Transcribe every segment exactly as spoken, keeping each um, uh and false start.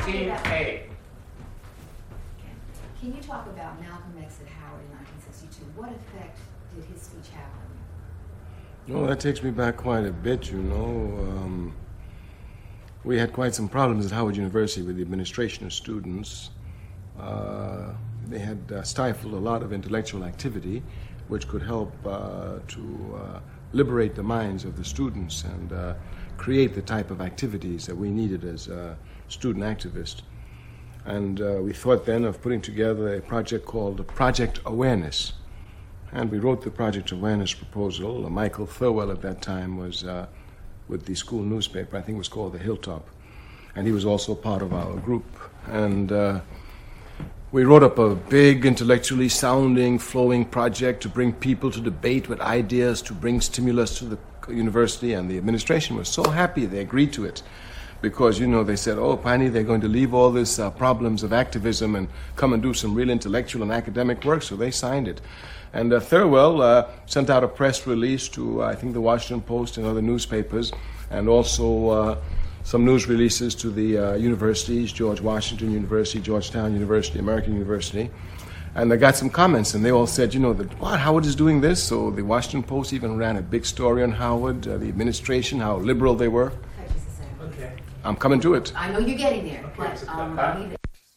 Team A. Can you talk about Malcolm X at Howard in nineteen sixty-two? What effect did his speech have on you? Well, that takes me back quite a bit, you know. Um, we had quite some problems at Howard University with the administration of students. Uh, they had uh, stifled a lot of intellectual activity, which could help uh, to uh, liberate the minds of the students and uh, create the type of activities that we needed as uh, student activists. And uh, we thought then of putting together a project called Project Awareness. And we wrote the Project Awareness proposal. Uh, Michael Thurwell at that time was uh, with the school newspaper. I think it was called The Hilltop. And he was also part of our group. And uh, we wrote up a big, intellectually sounding, flowing project to bring people to debate with ideas, to bring stimulus to the university. And the administration was so happy they agreed to it. Because, you know, they said, oh, Piney, they're going to leave all these uh, problems of activism and come and do some real intellectual and academic work, so they signed it. And uh, Thurwell uh, sent out a press release to, uh, I think, the Washington Post and other newspapers, and also uh, some news releases to the uh, universities, George Washington University, Georgetown University, American University. And they got some comments, and they all said, you know, that, what, Howard is doing this? So the Washington Post even ran a big story on Howard, uh, the administration, how liberal they were. Okay. I'm coming to it. I know you're getting there, Okay, but so um, that- leave it.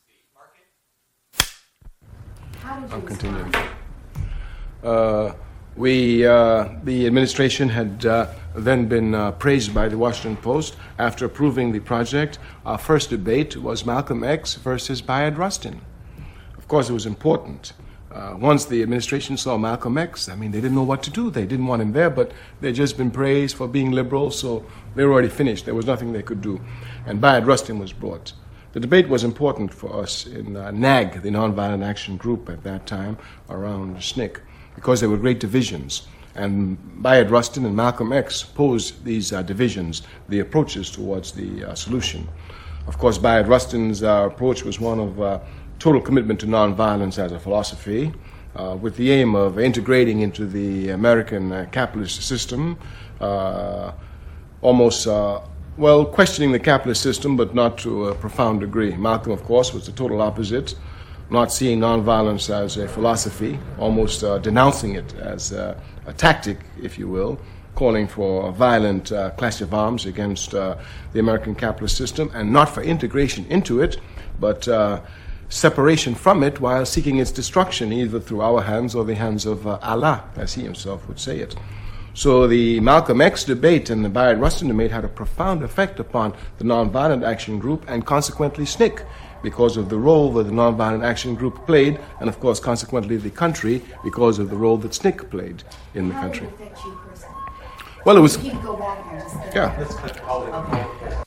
How did you I'm respond? continuing. Uh, we, uh, the administration had uh, then been uh, praised by the Washington Post after approving the project. Our first debate was Malcolm X versus Bayard Rustin. Of course, it was important. Uh, once the administration saw Malcolm X, I mean, they didn't know what to do. They didn't want him there, but they'd just been praised for being liberal, so they were already finished. There was nothing they could do. And Bayard Rustin was brought. The debate was important for us in uh, N A G, the Nonviolent Action Group at that time, around S N C C, because there were great divisions. And Bayard Rustin and Malcolm X posed these uh, divisions, the approaches towards the uh, solution. Of course, Bayard Rustin's uh, approach was one of uh, total commitment to nonviolence as a philosophy, uh, with the aim of integrating into the American uh, capitalist system, uh, almost, uh, well, questioning the capitalist system, but not to a profound degree. Malcolm, of course, was the total opposite, not seeing nonviolence as a philosophy, almost uh, denouncing it as uh, a tactic, if you will, calling for a violent uh, clash of arms against uh, the American capitalist system, and not for integration into it, but uh, separation from it while seeking its destruction, either through our hands or the hands of uh, Allah, as he himself would say it. So the Malcolm X debate and the Bayard Rustin debate had a profound effect upon the Nonviolent Action Group and consequently S N C C, because of the role that the Nonviolent Action Group played, and of course consequently the country because of the role that S N C C played in the How country. did it affect you personally? Well, it was, You can go back and just yeah. Let's cut all the- Okay.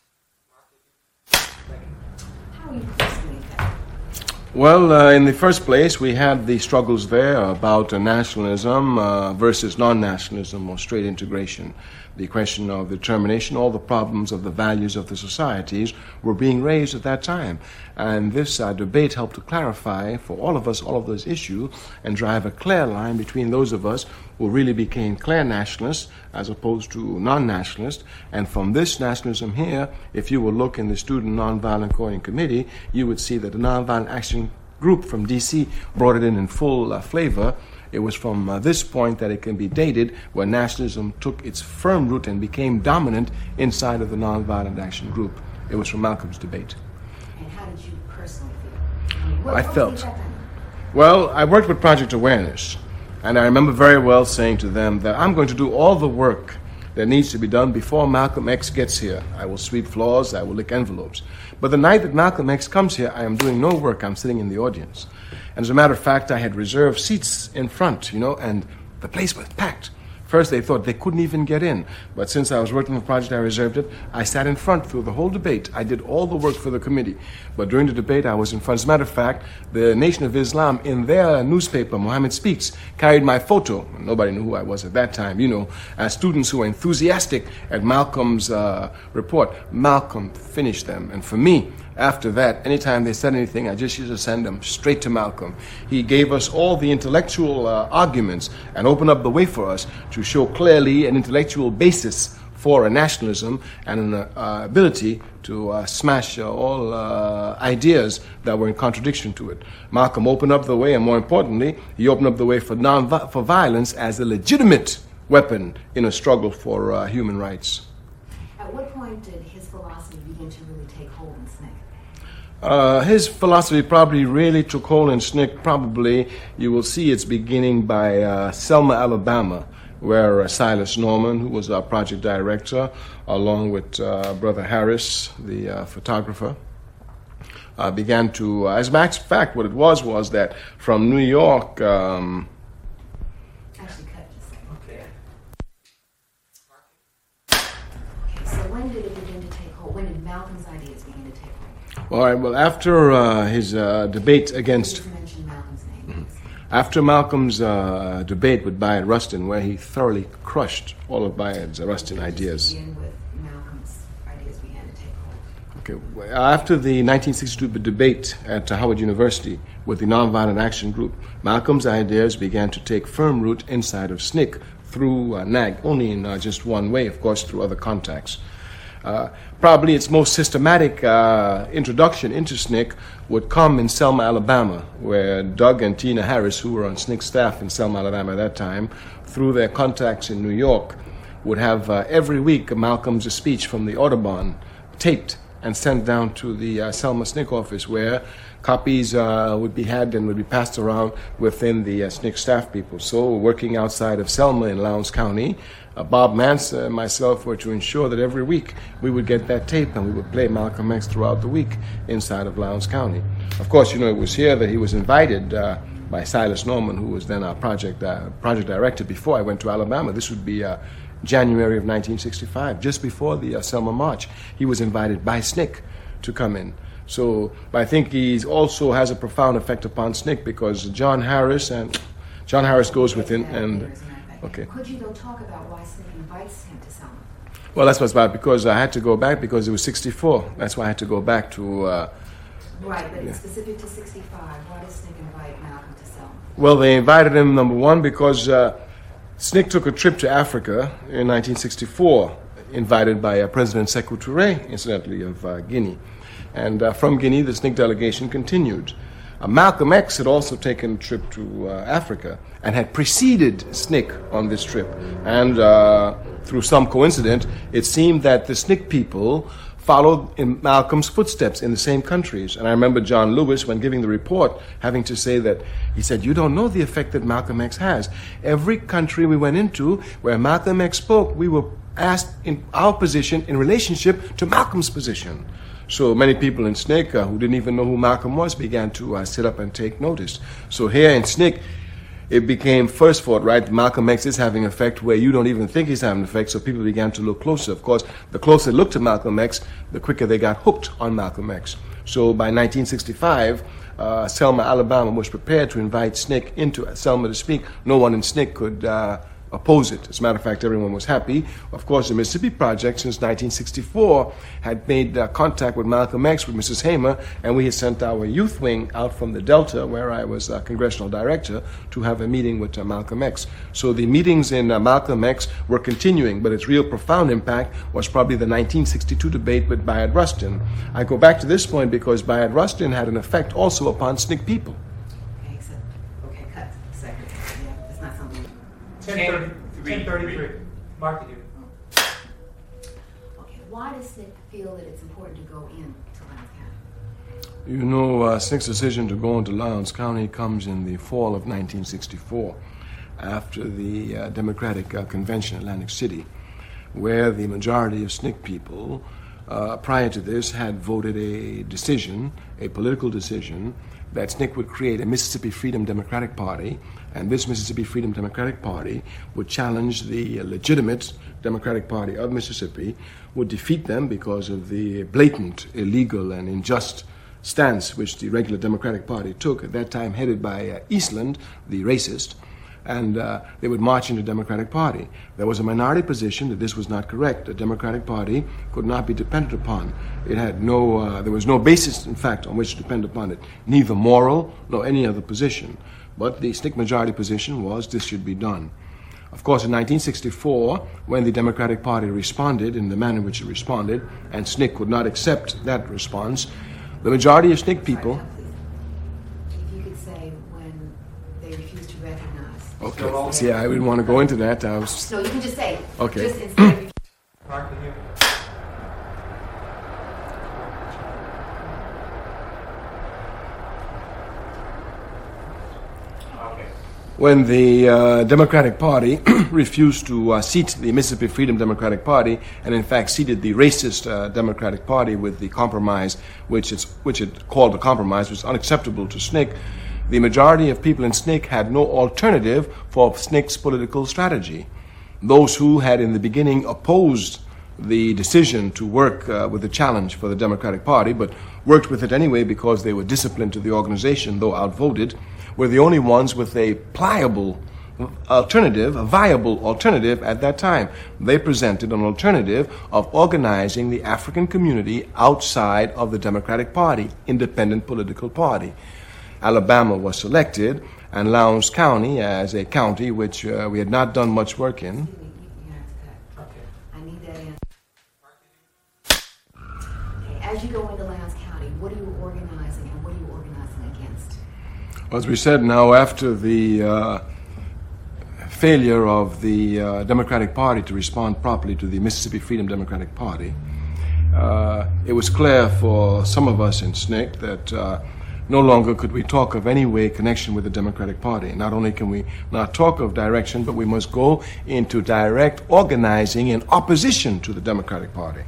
How are you personally affected? Well, uh, in the first place, we had the struggles there about uh, nationalism uh, versus non-nationalism or straight integration. The question of determination, all the problems of the values of the societies were being raised at that time. And this uh, debate helped to clarify for all of us all of those issues and drive a clear line between those of us who really became clear nationalists as opposed to non-nationalists. And from this nationalism here, if you will look in the Student Nonviolent Coordinating Committee, you would see that the Nonviolent Action Group from D C brought it in in full uh, flavor. It was from uh, this point that it can be dated where nationalism took its firm root and became dominant inside of the Nonviolent Action Group. It was from Malcolm's debate. And how did you personally feel? I mean, what, I what was felt- the effect on you? Well, I worked with Project Awareness, and I remember very well saying to them that I'm going to do all the work that needs to be done before Malcolm X gets here. I will sweep floors, I will lick envelopes. But the night that Malcolm X comes here, I am doing no work, I'm sitting in the audience. And as a matter of fact, I had reserved seats in front, you know, and the place was packed. First, they thought they couldn't even get in. But since I was working on the project, I reserved it. I sat in front through the whole debate. I did all the work for the committee. But during the debate, I was in front. As a matter of fact, the Nation of Islam, in their newspaper, Muhammad Speaks, carried my photo. Nobody knew who I was at that time, you know, as students who were enthusiastic at Malcolm's uh, report. Malcolm finished them. And for me, after that, anytime they said anything, I just used to send them straight to Malcolm. He gave us all the intellectual uh, arguments and opened up the way for us to show clearly an intellectual basis for a nationalism and an uh, ability to uh, smash uh, all uh, ideas that were in contradiction to it. Malcolm opened up the way, and more importantly, he opened up the way for non for violence as a legitimate weapon in a struggle for uh, human rights. At what point did his philosophy begin to really take hold in S N C C? Uh, his philosophy probably really took hold in S N C C. Probably you will see its beginning by uh, Selma, Alabama, where uh, Silas Norman, who was our project director, along with uh, Brother Harris, the uh, photographer, uh, began to, uh, as a matter of fact, what it was was that from New York, um, Actually, cut just a second. Okay. Okay, so when did it begin to take hold? When did Malcolm's ideas begin to take hold? all right, well, after uh, his uh, debate You against just mentioned Malcolm's name. After Malcolm's uh, debate with Bayard Rustin, where he thoroughly crushed all of Bayard's uh, Rustin ideas. Begin with Malcolm's ideas began to take hold. Okay. well, After the nineteen sixty-two debate at uh, Howard University with the Nonviolent Action Group, Malcolm's ideas began to take firm root inside of S N C C through uh, N A G, only in uh, just one way, of course, through other contacts. Uh, probably its most systematic uh, introduction into S N C C would come in Selma, Alabama, where Doug and Tina Harris, who were on S N C C staff in Selma, Alabama at that time, through their contacts in New York, would have uh, every week Malcolm's speech from the Audubon taped and sent down to the uh, Selma S N C C office, where copies uh, would be had and would be passed around within the uh, S N C C staff people. So, working outside of Selma in Lowndes County, uh, Bob Mance and myself were to ensure that every week we would get that tape and we would play Malcolm X throughout the week inside of Lowndes County. Of course, you know, it was here that he was invited uh, by Silas Norman, who was then our project uh, project director before I went to Alabama. This would be uh, January of nineteen sixty-five, just before the uh, Selma March. He was invited by S N C C to come in. So I think he also has a profound effect upon S N C C because John Harris and John Harris goes within and okay. Could you though talk about why S N C C invites him to Selma? Well, that's what's about because I had to go back because it was sixty-four. That's why I had to go back to. Uh, Right, but yeah. it's specific to sixty-five. Why does S N C C invite Malcolm to Selma? Well, they invited him number one because uh, S N C C took a trip to Africa in nineteen sixty-four, invited by uh, President Sekou Touré, incidentally of uh, Guinea. And uh, from Guinea, the S N C C delegation continued. Uh, Malcolm X had also taken a trip to uh, Africa and had preceded S N C C on this trip. And uh, through some coincidence, it seemed that the S N C C people followed in Malcolm's footsteps in the same countries. And I remember John Lewis, when giving the report, having to say that, he said, you don't know the effect that Malcolm X has. Every country we went into where Malcolm X spoke, we were asked in our position in relationship to Malcolm's position. So many people in S N C C uh, who didn't even know who Malcolm was began to uh, sit up and take notice. So here in S N C C, it became first thought, right, Malcolm X is having an effect where you don't even think he's having an effect, so people began to look closer. Of course, the closer they looked to Malcolm X, the quicker they got hooked on Malcolm X. So by nineteen sixty-five, uh, Selma, Alabama was prepared to invite S N C C into Selma to speak. No one in S N C C could uh, oppose it. As a matter of fact, everyone was happy. Of course, the Mississippi Project, since nineteen sixty-four, had made uh, contact with Malcolm X, with Missus Hamer, and we had sent our youth wing out from the Delta, where I was uh, congressional director, to have a meeting with uh, Malcolm X. So the meetings in uh, Malcolm X were continuing, but its real profound impact was probably the nineteen sixty-two debate with Bayard Rustin. I go back to this point because Bayard Rustin had an effect also upon S N C C people. Okay, except, okay, cut a second. Yeah, it's not something. ten thirty-three. Mark it here. Okay, why does S N C C feel that it's important to go into Lowndes County? You know, uh, S N C C's decision to go into Lowndes County comes in the fall of nineteen sixty-four, after the uh, Democratic uh, Convention in Atlantic City, where the majority of S N C C people, uh, prior to this, had voted a decision, a political decision, that S N C C would create a Mississippi Freedom Democratic Party, and this Mississippi Freedom Democratic Party would challenge the legitimate Democratic Party of Mississippi, would defeat them because of the blatant, illegal, and unjust stance which the regular Democratic Party took, at that time headed by uh, Eastland, the racist, and uh, they would march into the Democratic Party. There was a minority position that this was not correct. The Democratic Party could not be depended upon. It had no, uh, there was no basis, in fact, on which to depend upon it, neither moral nor any other position. But the S N C C majority position was this should be done. Of course, in nineteen sixty-four, when the Democratic Party responded in the manner in which it responded, and S N C C would not accept that response, the majority of S N C C people... Sorry, please. If you could say when they refused to recognize. Okay, see, I didn't want to go into that. I was... No, you can just say. Okay. Just instead of Mark, can you? Okay. When the uh, Democratic Party refused to uh, seat the Mississippi Freedom Democratic Party, and in fact seated the racist uh, Democratic Party with the compromise, which, it's, which it called a compromise, was unacceptable to S N C C, the majority of people in S N C C had no alternative for S N C C's political strategy. Those who had in the beginning opposed the decision to work uh, with the challenge for the Democratic Party, but worked with it anyway because they were disciplined to the organization, though outvoted, were the only ones with a pliable alternative, a viable alternative at that time. They presented an alternative of organizing the African community outside of the Democratic Party, independent political party. Alabama was selected, and Lowndes County, as a county which uh, we had not done much work in. You you have to cut. Okay. I need that in. Okay, as you go into Lowndes County, what are you organizing and what are you organizing against? As we said, now after the uh, failure of the uh, Democratic Party to respond properly to the Mississippi Freedom Democratic Party, uh, it was clear for some of us in S N C C that uh, no longer could we talk of any way connection with the Democratic Party. Not only can we not talk of direction, but we must go into direct organizing in opposition to the Democratic Party.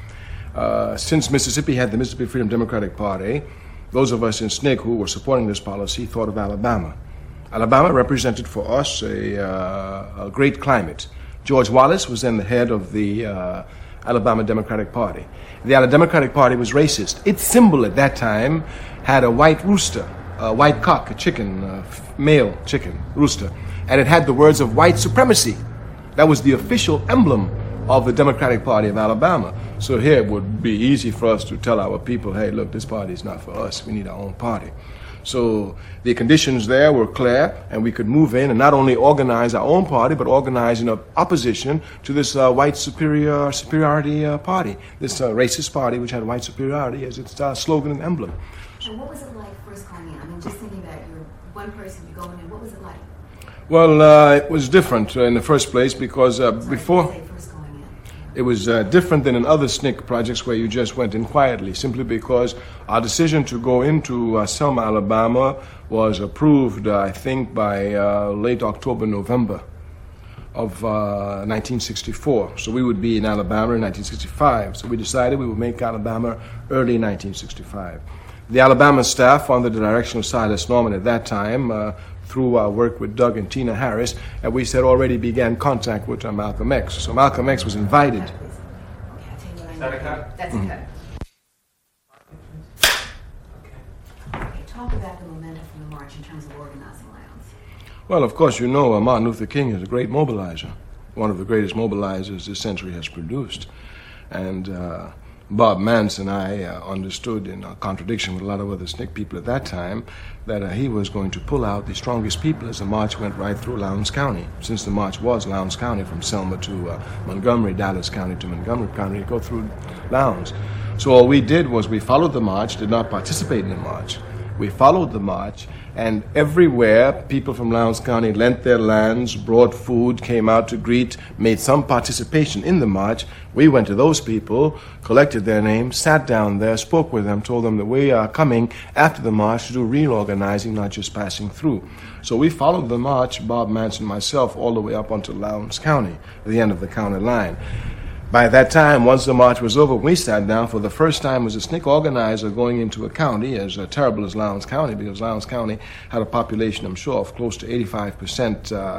Uh, since Mississippi had the Mississippi Freedom Democratic Party, those of us in S N C C who were supporting this policy thought of Alabama. Alabama represented for us a, uh, a great climate. George Wallace was then the head of the uh, Alabama Democratic Party. The Alabama Democratic Party was racist. Its symbol at that time had a white rooster, a white cock, a chicken, a male chicken, rooster, and it had the words of white supremacy. That was the official emblem of the Democratic Party of Alabama. So here it would be easy for us to tell our people, hey, look, this party is not for us. We need our own party. So the conditions there were clear, and we could move in and not only organize our own party, but organize in opposition to this uh, white superior superiority uh, party, this uh, racist party which had white superiority as its uh, slogan and emblem. And what was it like first going in? I mean, just thinking about your one person going in, what was it like? Well, uh, it was different uh, in the first place because uh, Sorry, before... say first going in. It was uh, different than in other S N C C projects where you just went in quietly, simply because our decision to go into uh, Selma, Alabama was approved, uh, I think, by uh, late October, November of uh, nineteen sixty-four. So we would be in Alabama in nineteen sixty-five. So we decided we would make Alabama early nineteen sixty-five. The Alabama staff, under the direction of Silas Norman at that time, uh, through our work with Doug and Tina Harris, and we said already began contact with uh, Malcolm X. So Malcolm X was invited. Okay, I'll tell you what I Is that a need. cut? That's Mm-hmm. a cut. Okay. Okay, talk about the momentum from the march in terms of organizing Lowndes. Well, of course, you know uh, Martin Luther King is a great mobilizer, one of the greatest mobilizers this century has produced. And uh, Bob Mance and I uh, understood, in uh, contradiction with a lot of other S N C C people at that time, that uh, he was going to pull out the strongest people as the march went right through Lowndes County. Since the march was Lowndes County, from Selma to uh, Montgomery, Dallas County to Montgomery County, go through Lowndes. So all we did was we followed the march, did not participate in the march. We followed the march, and everywhere people from Lowndes County lent their lands, brought food, came out to greet, made some participation in the march. We went to those people, collected their names, sat down there, spoke with them, told them that we are coming after the march to do real organizing, not just passing through. So we followed the march, Bob Mance and myself, all the way up onto Lowndes County, the end of the county line. By that time, once the march was over, we sat down for the first time as a S N C C organizer going into a county as uh, terrible as Lowndes County, because Lowndes County had a population, I'm sure, of close to eighty-five percent, uh,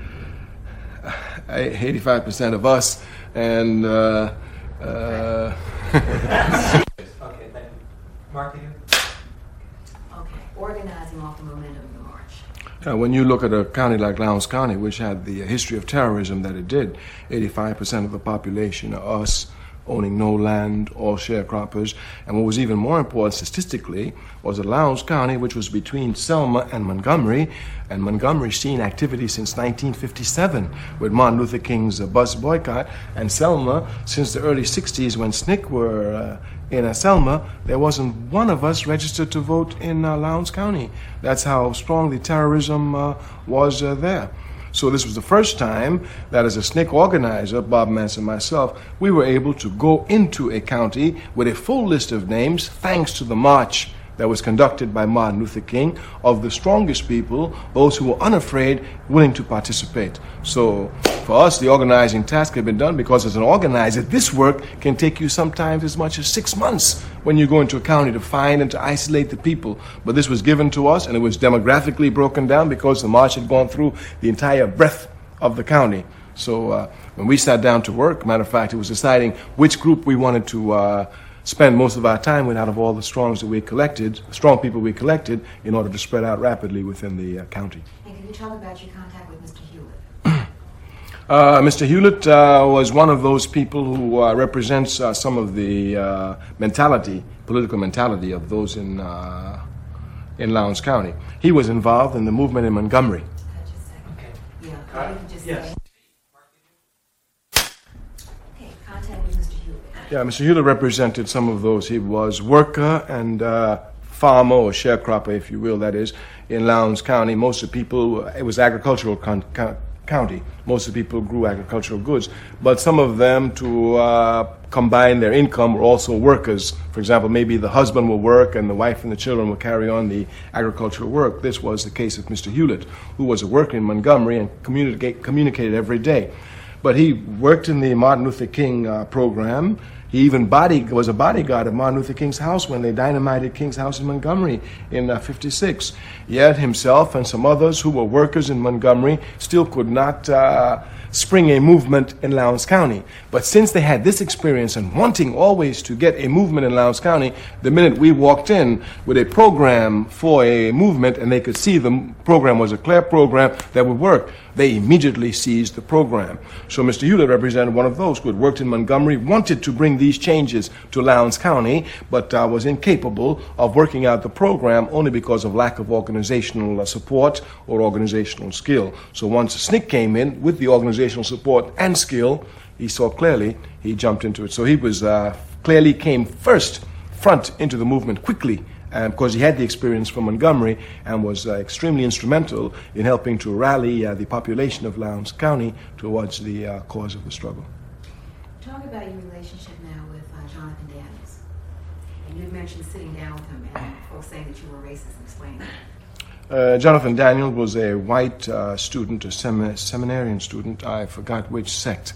eighty-five percent of us, and uh, uh, Okay, thank you. Mark, can you? Okay, organizing off the momentum of the march. Uh, when you look at a county like Lowndes County, which had the history of terrorism that it did, eighty-five percent of the population are us, owning no land, all sharecroppers. And what was even more important statistically was that Lowndes County, which was between Selma and Montgomery, and Montgomery's seen activity since nineteen fifty-seven with Martin Luther King's uh, bus boycott, and Selma since the early sixties when S N C C were uh, in uh, Selma, there wasn't one of us registered to vote in uh, Lowndes County. That's how strongly terrorism uh, was uh, there. So this was the first time that as a S N C C organizer, Bob Manson and myself, we were able to go into a county with a full list of names thanks to the march that was conducted by Martin Luther King of the strongest people, those who were unafraid, willing to participate. So for us, the organizing task had been done because as an organizer, this work can take you sometimes as much as six months when you go into a county to find and to isolate the people. But this was given to us and it was demographically broken down because the march had gone through the entire breadth of the county. So uh, when we sat down to work, matter of fact, it was deciding which group we wanted to uh, spend most of our time with out of all the strongs that we collected, strong people we collected, in order to spread out rapidly within the uh, county. And can you talk about your contact with Mister Hewlett? uh, Mister Hewlett uh, was one of those people who uh, represents uh, some of the uh, mentality, political mentality of those in uh, in Lowndes County. He was involved in the movement in Montgomery. Uh, just a second. Okay. Yeah, Uh, you can just yes. say. Okay, contact with Mister Hewlett. Yeah, Mister Hewlett represented some of those. He was worker and uh, farmer or sharecropper, if you will, that is, in Lowndes County. Most of the people, it was agricultural con- co- county. Most of the people grew agricultural goods. But some of them, to uh, combine their income, were also workers. For example, maybe the husband will work and the wife and the children will carry on the agricultural work. This was the case of Mister Hewlett, who was a worker in Montgomery and communicate, communicated every day. But he worked in the Martin Luther King uh, program. He even body, was a bodyguard at Martin Luther King's house when they dynamited King's house in Montgomery in uh, fifty-six. Yet himself and some others who were workers in Montgomery still could not uh, spring a movement in Lowndes County. But since they had this experience and wanting always to get a movement in Lowndes County, the minute we walked in with a program for a movement and they could see the program was a clear program that would work, they immediately seized the program. So Mister Hewlett represented one of those who had worked in Montgomery, wanted to bring these changes to Lowndes County, but uh, was incapable of working out the program only because of lack of organizational uh, support or organizational skill. So once S N C C came in with the organizational support and skill, he saw clearly, he jumped into it. So he was uh, clearly came first front into the movement quickly, Um, because he had the experience from Montgomery and was uh, extremely instrumental in helping to rally uh, the population of Lowndes County towards the uh, cause of the struggle. Talk about your relationship now with uh, Jonathan Daniels. And you had mentioned sitting down with him and folks saying that you were racist and explaining that. Uh, Jonathan Daniels was a white uh, student, a sem- seminarian student. I forgot which sect.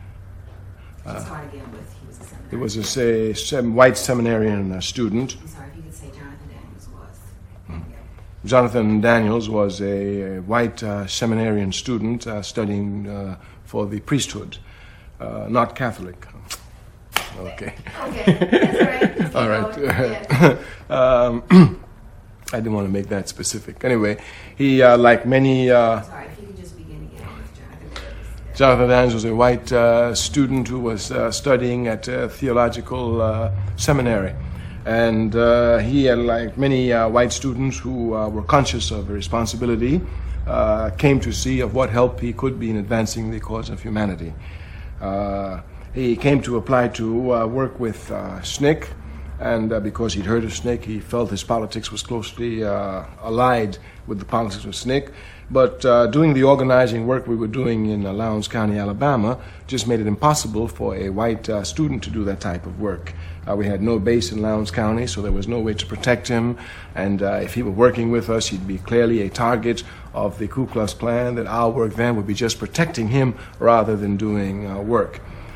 Uh, it's hard to get with. He was a seminarian. It was a say, sem- white seminarian uh, student. I'm sorry, if you could say Jonathan Daniels was. Hmm. Jonathan Daniels was a, a white uh, seminarian student uh, studying uh, for the priesthood, uh, not Catholic. Okay. Okay, that's right. All right. Yeah. um, I didn't want to make that specific. Anyway, he, uh, like many... Uh, Sorry, if you could just begin again with Jonathan Daniels. Jonathan Daniels was a white uh, student who was uh, studying at a theological uh, seminary. And uh, he, uh, like many uh, white students who uh, were conscious of responsibility, uh, came to see of what help he could be in advancing the cause of humanity. Uh, he came to apply to uh, work with uh, S N C C, and uh, because he'd heard of S N C C, he felt his politics was closely uh, allied with the politics of S N C C. But uh, doing the organizing work we were doing in uh, Lowndes County, Alabama, just made it impossible for a white uh, student to do that type of work. Uh, we had no base in Lowndes County, so there was no way to protect him. And uh, if he were working with us, he'd be clearly a target of the Ku Klux Klan, that our work then would be just protecting him rather than doing uh, work.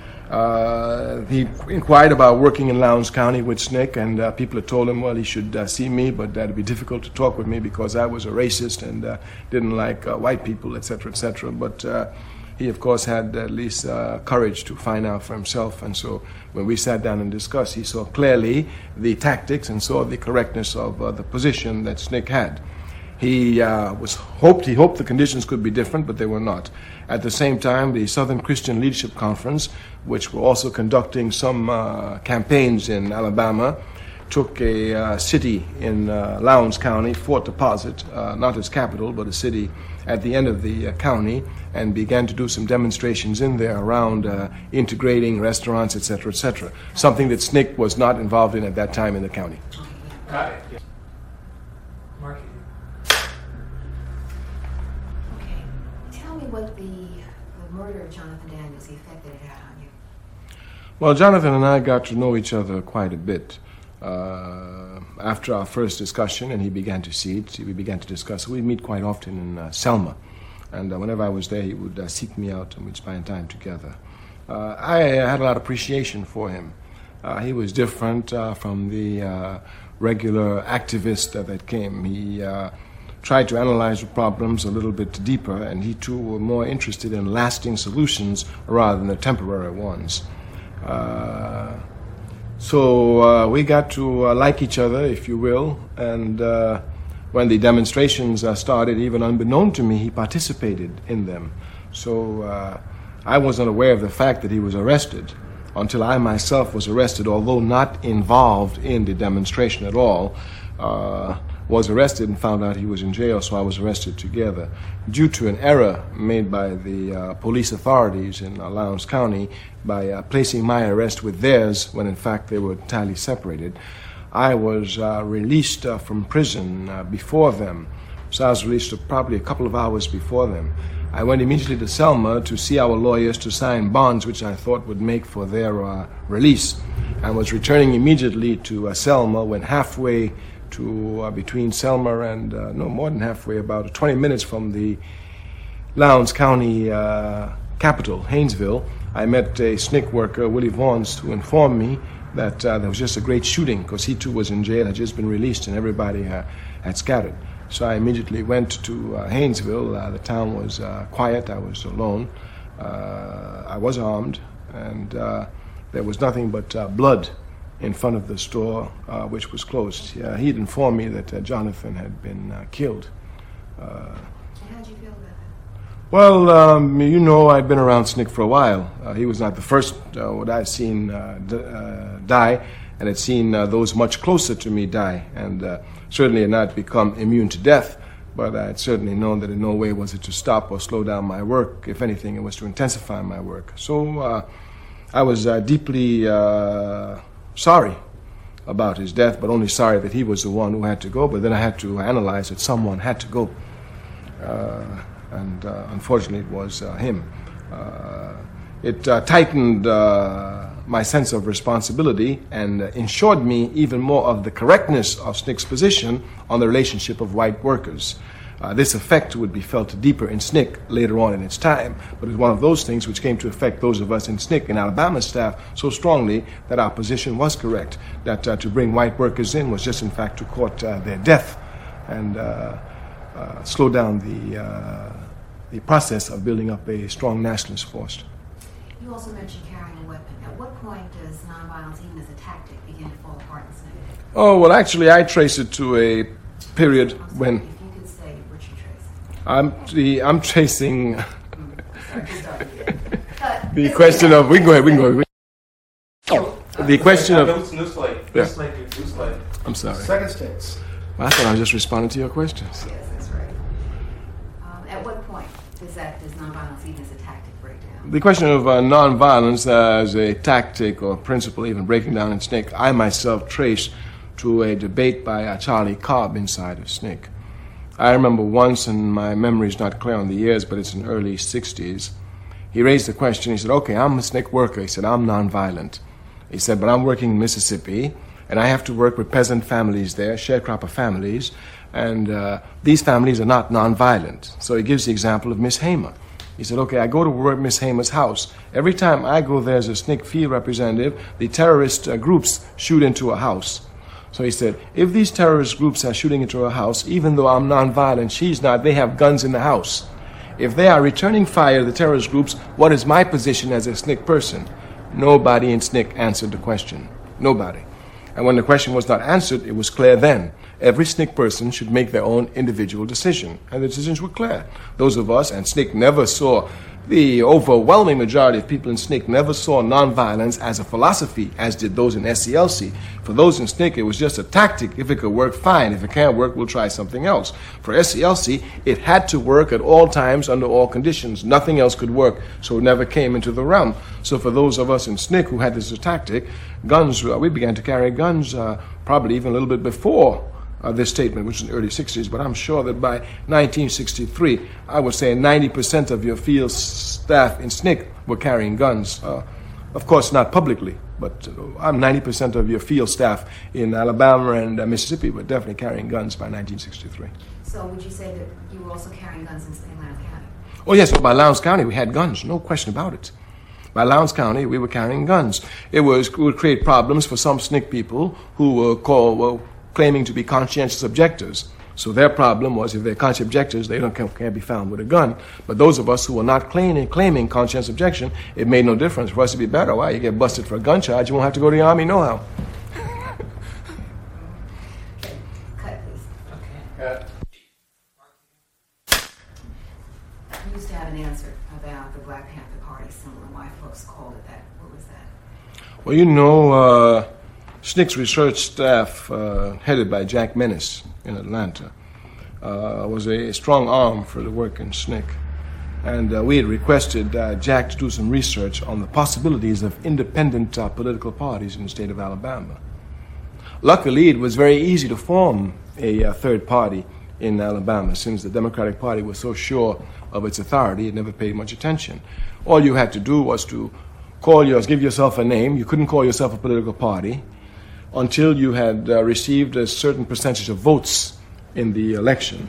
Uh, he inquired about working in Lowndes County with S N C C, and uh, people had told him, well, he should uh, see me, but that'd be difficult to talk with me because I was a racist and uh, didn't like uh, white people, et cetera, et cetera. But uh, he, of course, had at least uh, courage to find out for himself. And so when we sat down and discussed, he saw clearly the tactics and saw the correctness of uh, the position that S N C C had. He uh, was hoped he hoped the conditions could be different, but they were not. At the same time, the Southern Christian Leadership Conference, which were also conducting some uh, campaigns in Alabama, took a uh, city in uh, Lowndes County, Fort Deposit, uh, not its capital, but a city at the end of the uh, county, and began to do some demonstrations in there around uh, integrating restaurants, et cetera, et cetera. Something that S N C C was not involved in at that time in the county. Got it. Yeah. Mark it here. Okay. Tell me what the, the murder of Jonathan Daniels, the effect that it had on you. Well, Jonathan and I got to know each other quite a bit. Uh, after our first discussion, and he began to see it, we began to discuss. We meet quite often in uh, Selma, and uh, whenever I was there, he would uh, seek me out, and we'd spend time together. Uh, I had a lot of appreciation for him. Uh, he was different uh, from the uh, regular activist uh, that came. He uh, tried to analyze the problems a little bit deeper, and he too was more interested in lasting solutions rather than the temporary ones. Uh, So uh, we got to uh, like each other, if you will, and uh, when the demonstrations uh, started, even unbeknown to me, he participated in them. So uh, I wasn't aware of the fact that he was arrested until I myself was arrested, although not involved in the demonstration at all. Uh, was arrested and found out he was in jail, so I was arrested together. Due to an error made by the uh, police authorities in uh, Lowndes County by uh, placing my arrest with theirs when in fact they were entirely separated, I was uh, released uh, from prison uh, before them. So I was released uh, probably a couple of hours before them. I went immediately to Selma to see our lawyers to sign bonds which I thought would make for their uh, release, and was returning immediately to uh, Selma when halfway to uh, between Selma and, uh, no, more than halfway, about twenty minutes from the Lowndes County uh, capital, Haynesville, I met a S N C C worker, Willie Vaughns, who informed me that uh, there was just a great shooting because he too was in jail, had just been released, and everybody uh, had scattered. So I immediately went to uh, Haynesville. Uh, the town was uh, quiet. I was alone. Uh, I was armed, and uh, there was nothing but uh, blood in front of the store, uh, which was closed. Uh, he'd informed me that uh, Jonathan had been uh, killed. Uh, How did you feel about that? well, um, you know, I'd been around S N C C for a while. Uh, he was not the first uh, what I'd seen uh, d- uh, die, and had seen uh, those much closer to me die, and uh, certainly had not become immune to death, but I had certainly known that in no way was it to stop or slow down my work. If anything, it was to intensify my work. So uh, I was uh, deeply uh, sorry about his death, but only sorry that he was the one who had to go. But then I had to analyze that someone had to go. Uh, and uh, unfortunately it was uh, him. Uh, it uh, tightened uh, my sense of responsibility and uh, ensured me even more of the correctness of S N C C's position on the relationship of white workers. Uh, this effect would be felt deeper in S N C C later on in its time, but it's one of those things which came to affect those of us in S N C C and Alabama staff so strongly that our position was correct, that uh, to bring white workers in was just in fact to court uh, their death and uh, uh, slow down the, uh, the process of building up a strong nationalist force. You also mentioned carrying a weapon. At what point does nonviolence, even as a tactic, begin to fall apart in S N C C? Oh, well, actually, I trace it to a period I'm sorry, when if you could say what you trace. I'm, the, I'm tracing Sorry, start again. Uh, the question of, we can go ahead, we can go ahead. The question of, New, new slate. Yeah. New slate. New slate. I'm sorry. Second states. I thought I was just responding to your questions. Yes, that's right. Um, at what point does that does nonviolence, even as a tactic, break down? The question of uh, nonviolence as a tactic or principle, even breaking down in S N C C, I myself trace to a debate by uh, Charlie Cobb inside of S N C C. I remember once, and my memory's not clear on the years, but it's in the early sixties, he raised the question, he said, okay, I'm a S N C C worker. He said, I'm nonviolent. He said, but I'm working in Mississippi, and I have to work with peasant families there, sharecropper families, and uh, these families are not nonviolent. So he gives the example of Miss Hamer. He said, okay, I go to work Miss Hamer's house. Every time I go there as a S N C C field representative, the terrorist uh, groups shoot into a house. So he said, if these terrorist groups are shooting into her house, even though I'm nonviolent, she's not, they have guns in the house. If they are returning fire to the terrorist groups, what is my position as a S N C C person? Nobody in S N C C answered the question. Nobody. And when the question was not answered, it was clear then. Every S N C C person should make their own individual decision. And the decisions were clear. Those of us, and S N C C never saw, the overwhelming majority of people in S N C C never saw nonviolence as a philosophy, as did those in S C L C. For those in S N C C, it was just a tactic. If it could work, fine. If it can't work, we'll try something else. For S C L C, it had to work at all times, under all conditions. Nothing else could work, so it never came into the realm. So for those of us in S N C C who had this as a tactic, guns, uh, we began to carry guns uh, probably even a little bit before Uh, this statement, which was in the early sixties, but I'm sure that by nineteen sixty-three, I would say ninety percent of your field staff in S N C C were carrying guns. Uh, of course, not publicly, but uh, I'm ninety percent of your field staff in Alabama and uh, Mississippi were definitely carrying guns by nineteen sixty-three. So would you say that you were also carrying guns in Saint Lowndes County? Oh, yes, well, by Lowndes County, we had guns, no question about it. By Lowndes County, we were carrying guns. It was it would create problems for some S N C C people who were called, well, claiming to be conscientious objectors. So their problem was if they're conscientious objectors, they don't can't be found with a gun. But those of us who were not claiming, claiming conscientious objection, it made no difference. For us to be better, why? You get busted for a gun charge, you won't have to go to the Army no how. Okay, cut please. Okay. You used to have an answer about the Black Panther Party symbol and why folks called it that. What was that? Well, you know, uh, S N C C's research staff, uh, headed by Jack Menace in Atlanta, uh, was a strong arm for the work in S N C C. And uh, we had requested uh, Jack to do some research on the possibilities of independent uh, political parties in the state of Alabama. Luckily, it was very easy to form a uh, third party in Alabama, since the Democratic Party was so sure of its authority, it never paid much attention. All you had to do was to call yours, give yourself a name. You couldn't call yourself a political party until you had uh, received a certain percentage of votes in the election.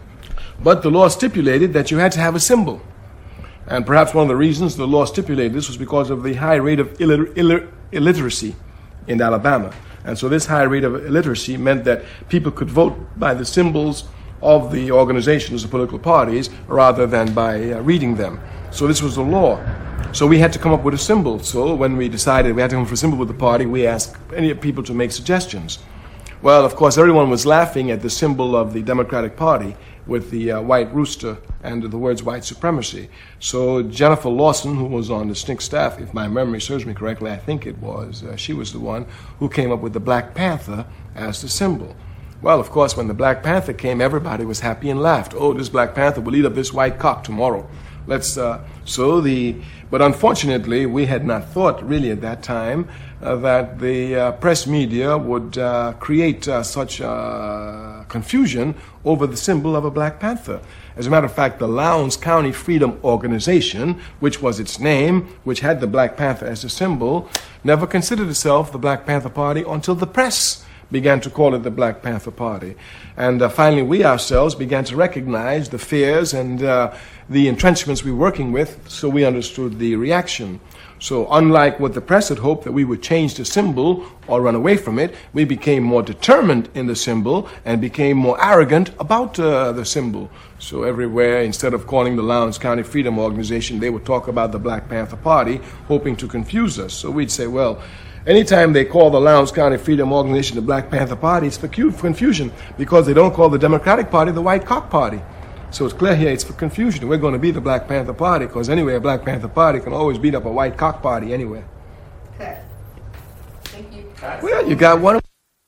But the law stipulated that you had to have a symbol. And perhaps one of the reasons the law stipulated this was because of the high rate of illiter- illiter- illiteracy in Alabama. And so this high rate of illiteracy meant that people could vote by the symbols of the organizations, the political parties, rather than by uh, reading them. So this was the law. So we had to come up with a symbol. So when we decided we had to come up with a symbol with the party, we asked any people to make suggestions. Well, of course, everyone was laughing at the symbol of the Democratic Party with the uh, white rooster and the words white supremacy. So Jennifer Lawson, who was on the S N C C staff, if my memory serves me correctly, I think it was, uh, she was the one who came up with the Black Panther as the symbol. Well, of course, when the Black Panther came, everybody was happy and laughed. Oh, this Black Panther will eat up this white cock tomorrow. Let's, uh, so the, but unfortunately, we had not thought really at that time uh, that the uh, press media would uh, create uh, such uh, confusion over the symbol of a Black Panther. As a matter of fact, the Lowndes County Freedom Organization, which was its name, which had the Black Panther as a symbol, never considered itself the Black Panther Party until the press began to call it the Black Panther Party. And uh, finally, we ourselves began to recognize the fears and uh, the entrenchments we were working with, so we understood the reaction. So unlike what the press had hoped that we would change the symbol or run away from it, we became more determined in the symbol and became more arrogant about uh, the symbol. So everywhere, instead of calling the Lowndes County Freedom Organization, they would talk about the Black Panther Party, hoping to confuse us. So we'd say, well, anytime they call the Lowndes County Freedom Organization the Black Panther Party, it's for confusion, because they don't call the Democratic Party the White Cock Party. So it's clear here it's for confusion. We're going to be the Black Panther Party, because anyway, a Black Panther Party can always beat up a White Cock Party anywhere. Okay. Thank you. Well, you got one.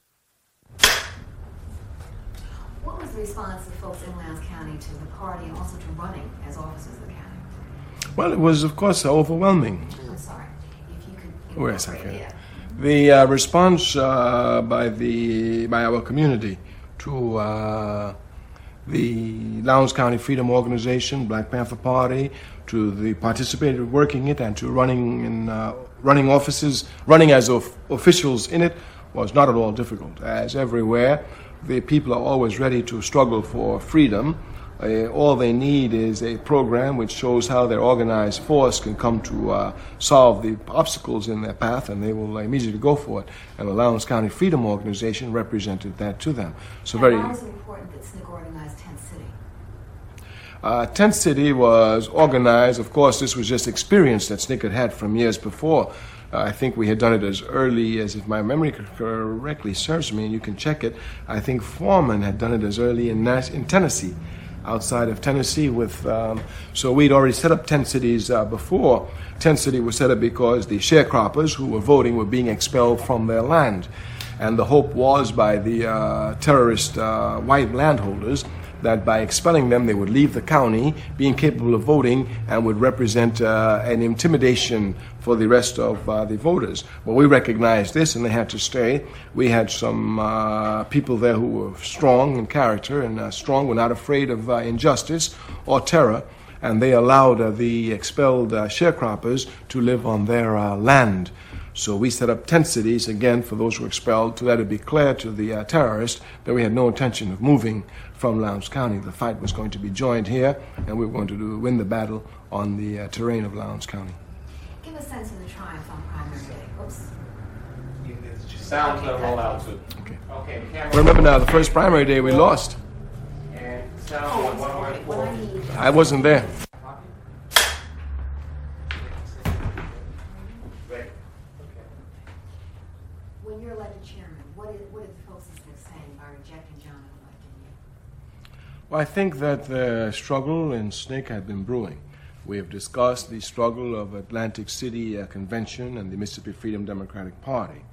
What was the response of folks in Lowndes County to the party and also to running as officers of the county? Well, it was, of course, overwhelming. I'm sorry. If you could Wait a incorporate second. it. The uh, response uh, by the by our community to uh, the Lowndes County Freedom Organization, Black Panther Party, to the participated working it, and to running in uh, running offices, running as of officials in it, was not at all difficult. As everywhere, the people are always ready to struggle for freedom. Uh, all they need is a program which shows how their organized force can come to uh, solve the obstacles in their path, and they will immediately go for it. And the Lowndes County Freedom Organization represented that to them. So And very. why was it important that S N C C organized Tent City? Uh, Tent City was organized, of course, this was just experience that S N C C had had from years before. Uh, I think we had done it as early as, if my memory correctly serves me, and you can check it, I think Foreman had done it as early in, Nas- in Tennessee, outside of Tennessee. With um, so we'd already set up tent cities uh, before. Tent city was set up because the sharecroppers who were voting were being expelled from their land. And the hope was by the uh, terrorist uh, white landholders that by expelling them, they would leave the county, being capable of voting, and would represent uh, an intimidation for the rest of uh, the voters. Well, we recognized this, and they had to stay. We had some uh, people there who were strong in character and uh, strong, were not afraid of uh, injustice or terror, and they allowed uh, the expelled uh, sharecroppers to live on their uh, land. So we set up tent cities, again, for those who were expelled, to let it be clear to the uh, terrorists that we had no intention of moving from Lowndes County. The fight was going to be joined here, and we were going to do, win the battle on the uh, terrain of Lowndes County. Give a sense of the triumph on primary day. Oops. Sound to roll out too. Okay. Okay, camera. Remember now, the first primary day we lost. And sound Oh, on one sorry. word What I four. need. I wasn't there. Ready. When you're elected chairman, what is, what is the folks saying by rejecting John and electing you? Well, I think that the struggle in S N C C had been brewing. We have discussed the struggle of Atlantic City uh, Convention and the Mississippi Freedom Democratic Party.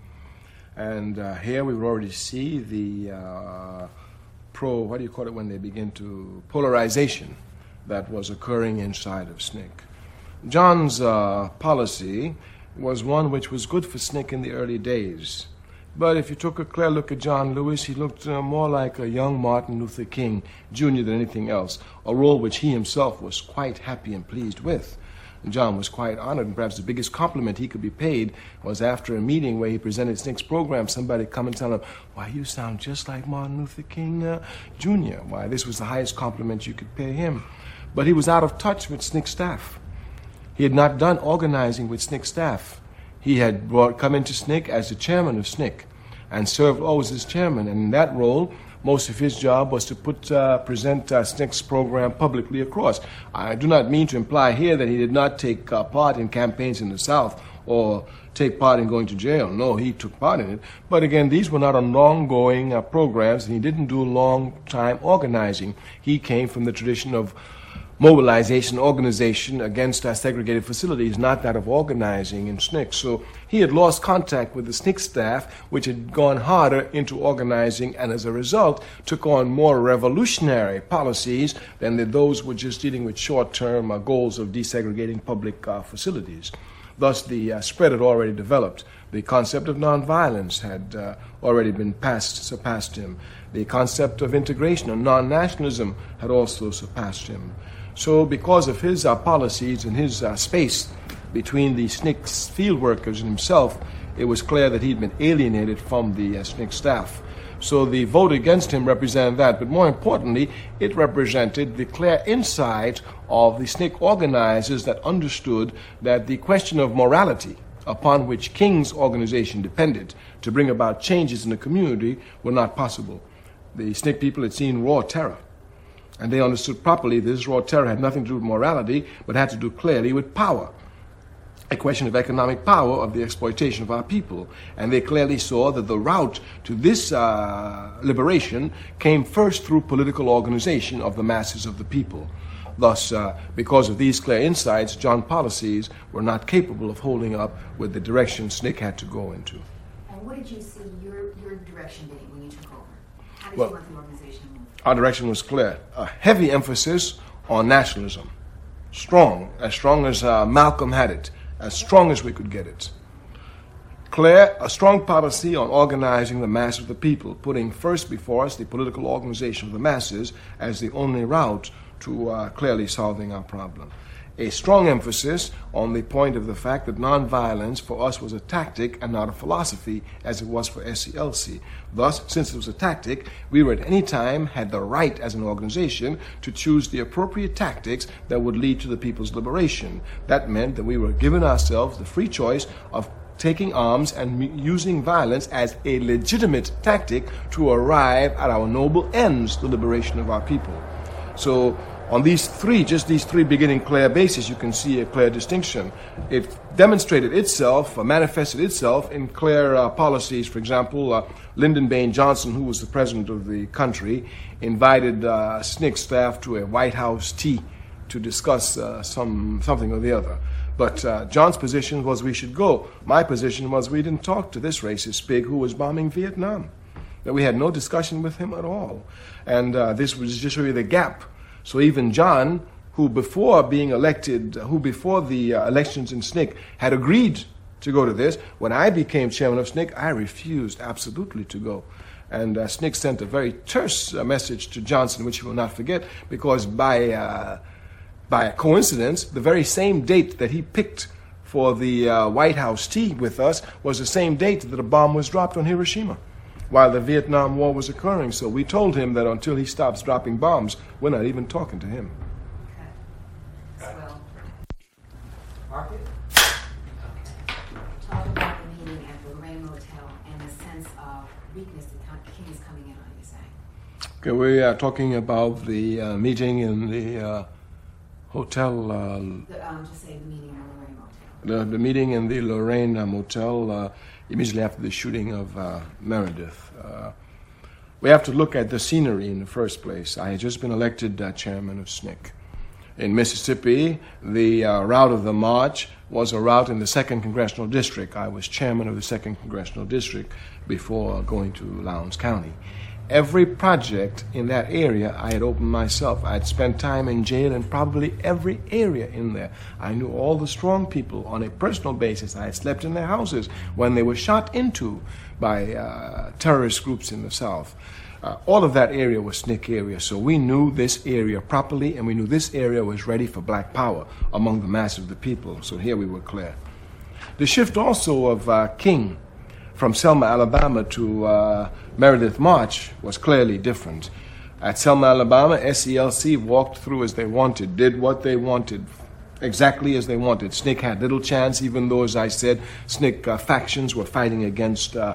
And uh, here we would already see the uh, pro, what do you call it when they begin to, polarization that was occurring inside of S N C C. John's uh, policy was one which was good for S N C C in the early days. But if you took a clear look at John Lewis, he looked uh, more like a young Martin Luther King Junior than anything else, a role which he himself was quite happy and pleased with. And John was quite honored, and perhaps the biggest compliment he could be paid was after a meeting where he presented S N C C's program, somebody come and tell him, "Why, you sound just like Martin Luther King uh, Junior Why, this was the highest compliment you could pay him. But he was out of touch with S N C C staff. He had not done organizing with S N C C staff. He had brought, come into S N C C as the chairman of S N C C and served always as chairman. And in that role, most of his job was to put, uh, present uh, S N C C's program publicly across. I do not mean to imply here that he did not take uh, part in campaigns in the South or take part in going to jail. No, he took part in it. But again, these were not ongoing uh, programs, and he didn't do long time organizing. He came from the tradition of mobilization, organization against uh, segregated facilities, not that of organizing in S N C C. So he had lost contact with the S N C C staff, which had gone harder into organizing, and as a result took on more revolutionary policies than the, those were just dealing with short-term uh, goals of desegregating public uh, facilities. Thus, the uh, spread had already developed. The concept of nonviolence had uh, already been passed, surpassed him. The concept of integration and non-nationalism had also surpassed him. So because of his uh, policies and his uh, space between the S N C C field workers and himself, it was clear that he'd been alienated from the uh, S N C C staff. So the vote against him represented that, but more importantly, it represented the clear insight of the S N C C organizers that understood that the question of morality, upon which King's organization depended to bring about changes in the community, were not possible. The S N C C people had seen raw terror, and they understood properly that this raw terror had nothing to do with morality, but had to do clearly with power, a question of economic power, of the exploitation of our people. And they clearly saw that the route to this uh, liberation came first through political organization of the masses of the people. Thus, uh, because of these clear insights, John's policies were not capable of holding up with the direction S N C C had to go into. And what did you see your, your direction being when you took over? How did Well, you want the organization to move? Our direction was clear. A heavy emphasis on nationalism. Strong, as strong as uh, Malcolm had it, as strong as we could get it. Clear, a strong policy on organizing the mass of the people, putting first before us the political organization of the masses as the only route to uh, clearly solving our problem. A strong emphasis on the point of the fact that nonviolence for us was a tactic and not a philosophy, as it was for S C L C. Thus, since it was a tactic, we were at any time had the right as an organization to choose the appropriate tactics that would lead to the people's liberation. That meant that we were giving ourselves the free choice of taking arms and m- using violence as a legitimate tactic to arrive at our noble ends, the liberation of our people. So On these three, just these three beginning clear bases, you can see a clear distinction. It demonstrated itself, uh, manifested itself in clear uh, policies. For example, uh, Lyndon Baines Johnson, who was the president of the country, invited uh, S N C C staff to a White House tea to discuss uh, some something or the other. But uh, John's position was we should go. My position was we didn't talk to this racist pig who was bombing Vietnam. That we had no discussion with him at all. And uh, this was just really the gap. So even John, who before being elected, who before the uh, elections in S N C C had agreed to go to this, when I became chairman of S N C C, I refused absolutely to go. And uh, S N C C sent a very terse uh, message to Johnson, which he will not forget, because by, uh, by coincidence, the very same date that he picked for the uh, White House tea with us was the same date that a bomb was dropped on Hiroshima, while the Vietnam War was occurring. So we told him that until he stops dropping bombs, we're not even talking to him. Okay. Well, Market? talk about the meeting at the Lorraine Motel and the sense of weakness that Con- King is coming in on, you're saying. Okay, we are talking about the uh, meeting in the uh, hotel, uh, The, um, just say the meeting at the Lorraine Motel. the, the meeting in the Lorraine uh, Motel uh, immediately after the shooting of uh, Meredith. Uh, we have to look at the scenery in the first place. I had just been elected uh, chairman of S N C C. In Mississippi, the uh, route of the march was a route in the second Congressional District. I was chairman of the second Congressional District before going to Lowndes County. Every project in that area I had opened myself. I had spent time in jail in probably every area in there. I knew all the strong people on a personal basis. I had slept in their houses when they were shot into by uh, terrorist groups in the South. Uh, all of that area was S N C C area, so we knew this area properly, and we knew this area was ready for black power among the mass of the people. So here we were clear. The shift also of uh, King from Selma, Alabama to uh, Meredith March was clearly different. At Selma, Alabama, S E L C walked through as they wanted, did what they wanted, exactly as they wanted. S N C C had little chance, even though, as I said, S N C C uh, factions were fighting against uh,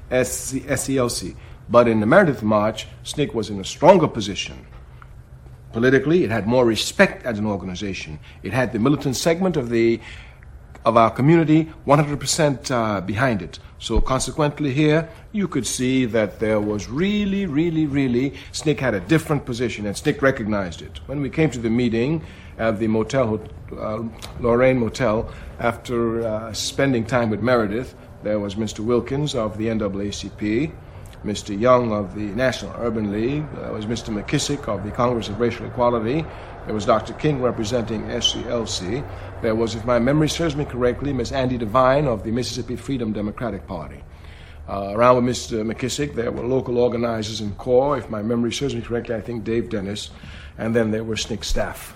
S E L C. But in the Meredith March, S N C C was in a stronger position. Politically, it had more respect as an organization. It had the militant segment of the of our community one hundred percent uh, behind it. So consequently here, you could see that there was really, really, really, S N C C had a different position, and S N C C recognized it. When we came to the meeting at the motel, uh, Lorraine Motel, after uh, spending time with Meredith, there was Mister Wilkins of the N double A C P, Mister Young of the National Urban League, there was Mister McKissick of the Congress of Racial Equality, there was Doctor King representing S E L C, there was, if my memory serves me correctly, Miss Andy Devine of the Mississippi Freedom Democratic Party. Uh, around with Mister McKissick, there were local organizers in CORE, if my memory serves me correctly, I think Dave Dennis, and then there were S N C C staff.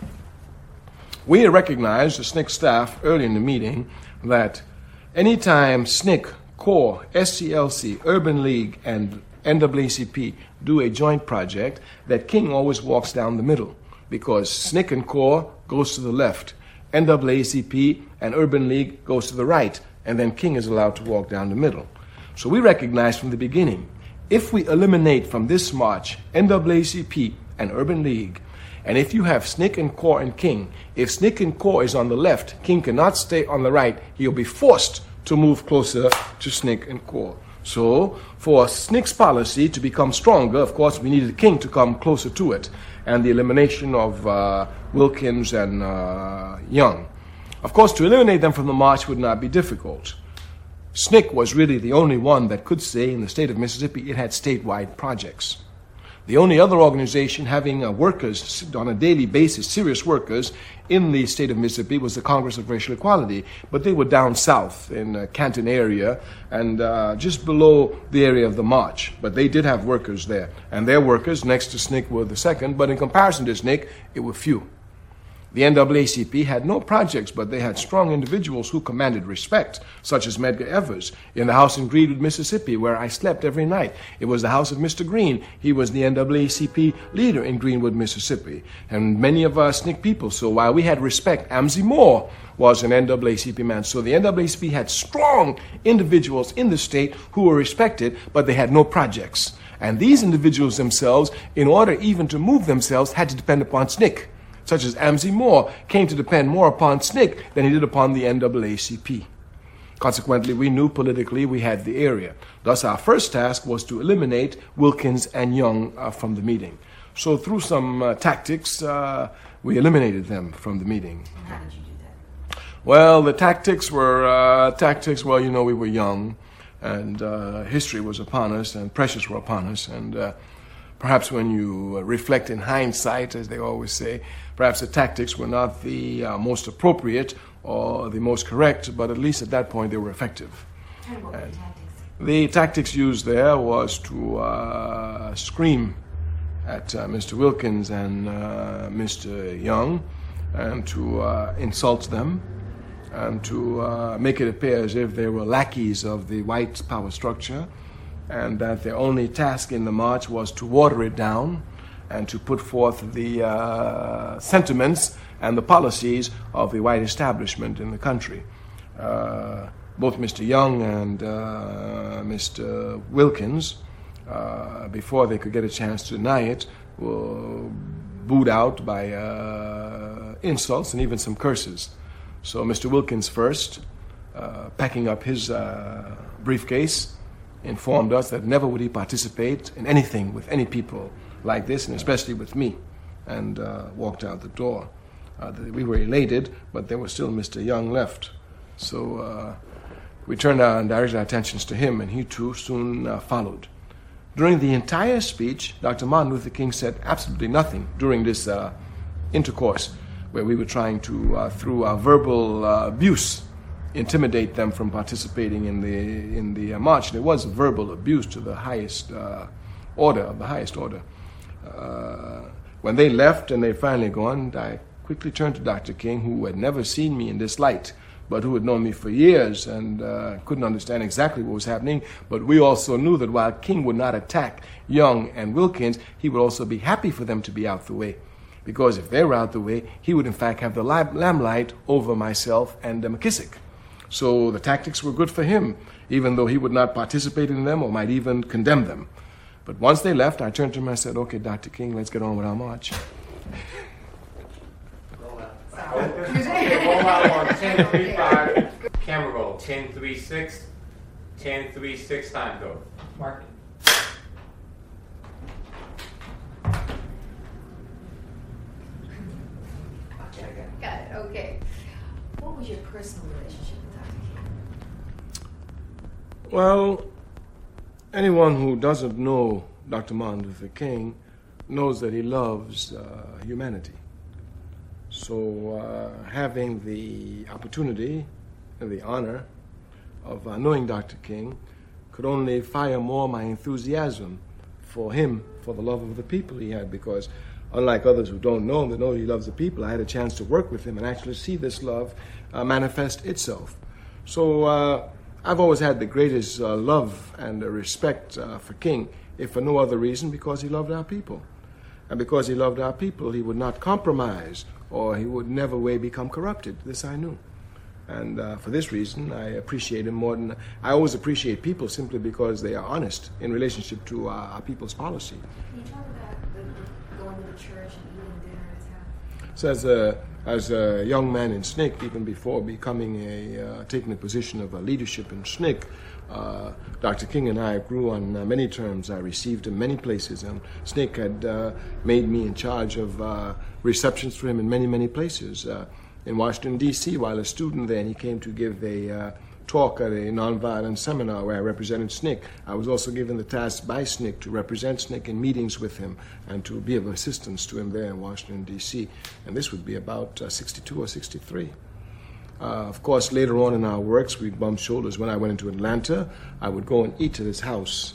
We had recognized, the S N C C staff, early in the meeting, that anytime S N C C, CORE, S C L C, Urban League, and N double A C P do a joint project, that King always walks down the middle, because S N C C and CORE goes to the left, N double A C P and Urban League goes to the right, and then King is allowed to walk down the middle. So we recognized from the beginning, if we eliminate from this march N double A C P and Urban League, and if you have S N C C and CORE and King, if S N C C and CORE is on the left, King cannot stay on the right, he'll be forced to move closer to S N C C and CORE. So for S N C C's policy to become stronger, of course, we needed King to come closer to it, and the elimination of uh, Wilkins and uh, Young. Of course, to eliminate them from the march would not be difficult. S N C C was really the only one that could say in the state of Mississippi it had statewide projects. The only other organization having uh, workers on a daily basis, serious workers, in the state of Mississippi was the Congress of Racial Equality, but they were down south in the Canton area and uh, just below the area of the march. But they did have workers there, and their workers next to S N C C were the second, but in comparison to S N C C, it were few. The N double A C P had no projects, but they had strong individuals who commanded respect, such as Medgar Evers in the house in Greenwood, Mississippi, where I slept every night. It was the house of Mister Green. He was the N double A C P leader in Greenwood, Mississippi, and many of our S N C C people. So while we had respect, Amzie Moore was an N double A C P man. So the N double A C P had strong individuals in the state who were respected, but they had no projects. And these individuals themselves, in order even to move themselves, had to depend upon S N C C. such as Amzie Moore, came to depend more upon S N C C than he did upon the N double A C P. Consequently, we knew politically we had the area. Thus, our first task was to eliminate Wilkins and Young uh, from the meeting. So through some uh, tactics, uh, we eliminated them from the meeting. And how did you do that? Well, the tactics were, uh, tactics, well, you know, we were young, and uh, history was upon us, and pressures were upon us, and uh, perhaps when you reflect in hindsight, as they always say, perhaps the tactics were not the uh, most appropriate or the most correct, but at least at that point they were effective. And what were the tactics? The tactics used there was to uh, scream at uh, Mister Wilkins and uh, Mister Young, and to uh, insult them, and to uh, make it appear as if they were lackeys of the white power structure, and that their only task in the march was to water it down and to put forth the uh, sentiments and the policies of the white establishment in the country. Uh, both Mister Young and uh, Mister Wilkins, uh, before they could get a chance to deny it, were booed out by uh, insults and even some curses. So Mister Wilkins first, uh, packing up his uh, briefcase, informed us that never would he participate in anything with any people like this, and especially with me, and uh, walked out the door. Uh, we were elated, but there was still Mister Young left. So uh, we turned our and directed our attentions to him, and he too soon uh, followed. During the entire speech, Doctor Martin Luther King said absolutely nothing during this uh, intercourse, where we were trying to, uh, through our verbal uh, abuse, intimidate them from participating in the in the uh, march. And it was verbal abuse to the highest uh, order, of the highest order. Uh, when they left and they finally gone, I quickly turned to Doctor King, who had never seen me in this light, but who had known me for years and uh, couldn't understand exactly what was happening. But we also knew that while King would not attack Young and Wilkins, he would also be happy for them to be out the way. Because if they were out the way, he would in fact have the limelight over myself and uh, McKissick. So the tactics were good for him, even though he would not participate in them or might even condemn them. But once they left, I turned to him and I said, "Okay, Doctor King, let's get on with our march." Roll out. Okay, roll out on ten three five. Camera roll. ten three six. ten three six time go. Mark it. Got it, okay. What was your personal relationship with Doctor King? Well, anyone who doesn't know Doctor Martin Luther King knows that he loves uh, humanity. So uh, having the opportunity and the honor of uh, knowing Doctor King could only fire more my enthusiasm for him, for the love of the people he had, because unlike others who don't know him, that know he loves the people, I had a chance to work with him and actually see this love uh, manifest itself. So uh, I've always had the greatest uh, love and uh, respect uh, for King, if for no other reason, because he loved our people. And because he loved our people, he would not compromise, or he would never way become corrupted. This I knew. And uh, for this reason, I appreciate him more than... I always appreciate people simply because they are honest in relationship to uh, our people's policy. Can you talk about the, the going to the church and eating dinner at his house? So as a, as a young man in S N C C, even before becoming a, uh, taking a position of uh, leadership in S N C C, uh, Doctor King and I grew on uh, many terms. I received him many places, and S N C C had uh, made me in charge of uh, receptions for him in many, many places. Uh, in Washington, D C, while a student there, and he came to give a uh, talk at a nonviolent seminar where I represented S N C C. I was also given the task by S N C C to represent S N C C in meetings with him and to be of assistance to him there in Washington, D C. And this would be about uh, sixty-two or sixty-three. Uh, of course, later on in our works, we bumped shoulders. When I went into Atlanta, I would go and eat at his house.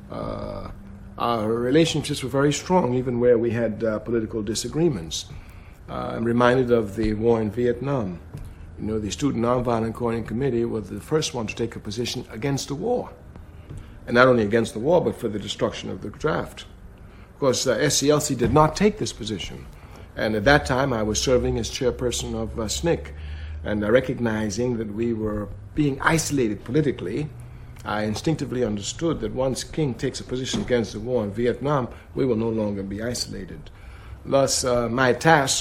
Uh, our relationships were very strong, even where we had uh, political disagreements. Uh, I'm reminded of the war in Vietnam. You know, the Student Nonviolent Coordinating Committee was the first one to take a position against the war. And not only against the war, but for the destruction of the draft. Of course, uh, S C L C did not take this position. And at that time, I was serving as chairperson of uh, S N C C. And uh, recognizing that we were being isolated politically, I instinctively understood that once King takes a position against the war in Vietnam, we will no longer be isolated. Thus, uh, my task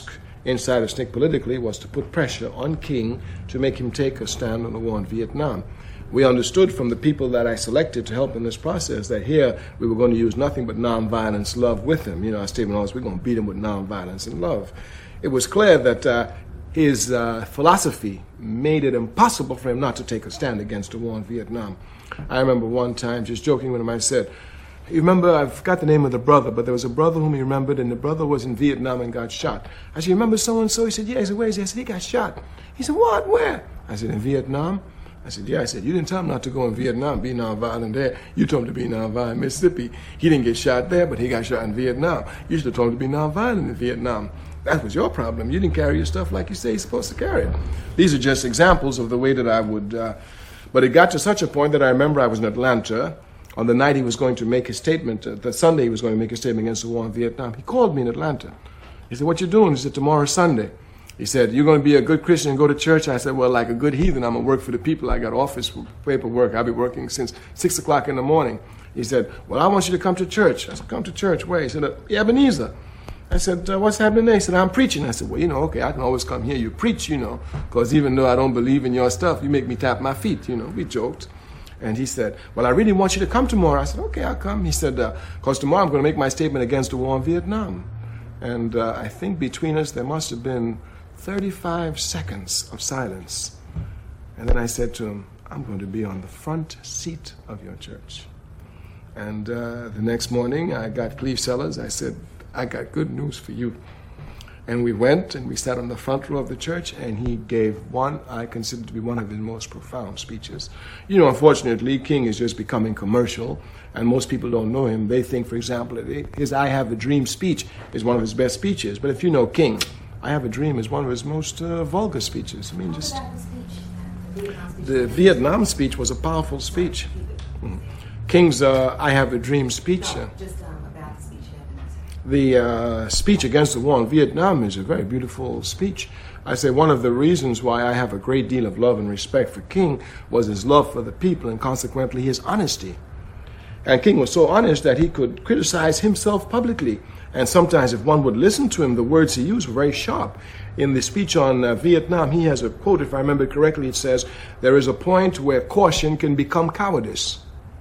What about the speech? The Vietnam speech? The Vietnam speech was a powerful speech. Mm-hmm. King's uh, I Have a Dream speech... No, uh, just um, about the speech you have. The uh, speech against the war in Vietnam is a very beautiful speech. I say one of the reasons why I have a great deal of love and respect for King was his love for the people and consequently his honesty. And King was so honest that he could criticize himself publicly. And sometimes if one would listen to him, the words he used were very sharp. In the speech on uh, Vietnam, he has a quote, if I remember correctly, it says, there is a point where caution can become cowardice.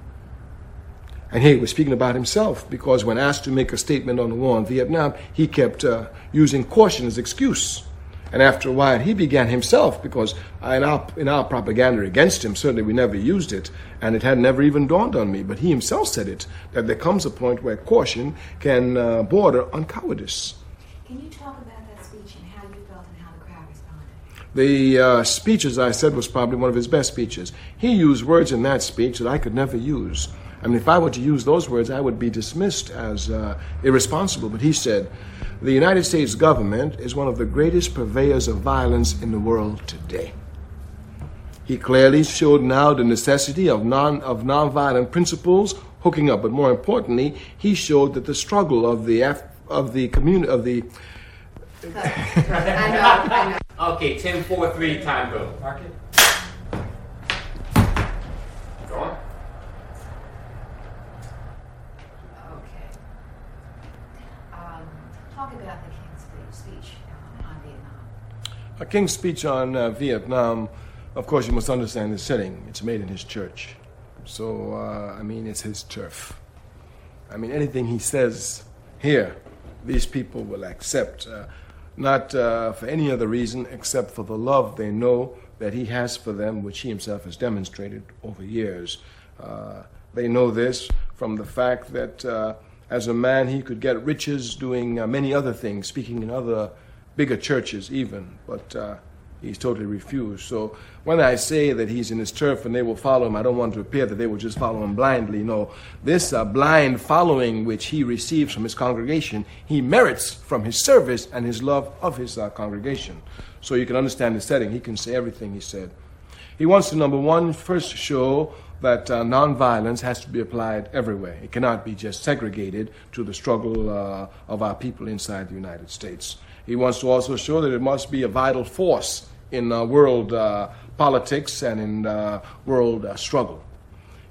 And he was speaking about himself, because when asked to make a statement on the war in Vietnam, he kept uh, using caution as excuse. And after a while, he began himself, because in our, in our propaganda against him, certainly we never used it, and it had never even dawned on me, but he himself said it, that there comes a point where caution can uh, border on cowardice. Can you talk about that speech and how you felt and how the crowd responded? The uh, speech, as I said, was probably one of his best speeches. He used words in that speech that I could never use. I mean, if I were to use those words, I would be dismissed as uh, irresponsible. But he said, the United States government is one of the greatest purveyors of violence in the world today. He clearly showed now the necessity of non of nonviolent principles hooking up. But more importantly, he showed that the struggle of the Af- of the community of the. I know, I know. Okay, ten four three, time go. Mark it. Go on. Okay. Um, talk about the King's speech, speech um, on Vietnam. A King's speech on uh, Vietnam, of course, you must understand the setting. It's made in his church. So, uh, I mean, it's his turf. I mean, anything he says here, these people will accept, uh, not uh, for any other reason except for the love they know that he has for them, which he himself has demonstrated over years. Uh, they know this from the fact that uh, as a man, he could get riches doing uh, many other things, speaking in other bigger churches even, but uh, he's totally refused. So when I say that he's in his turf and they will follow him, I don't want to appear that they will just follow him blindly. No, this uh, blind following which he receives from his congregation, he merits from his service and his love of his uh, congregation. So you can understand the setting. He can say everything he said. He wants to, number one, first show that uh, nonviolence has to be applied everywhere. It cannot be just segregated to the struggle uh, of our people inside the United States. He wants to also show that it must be a vital force in uh, world uh, politics and in uh, world uh, struggle.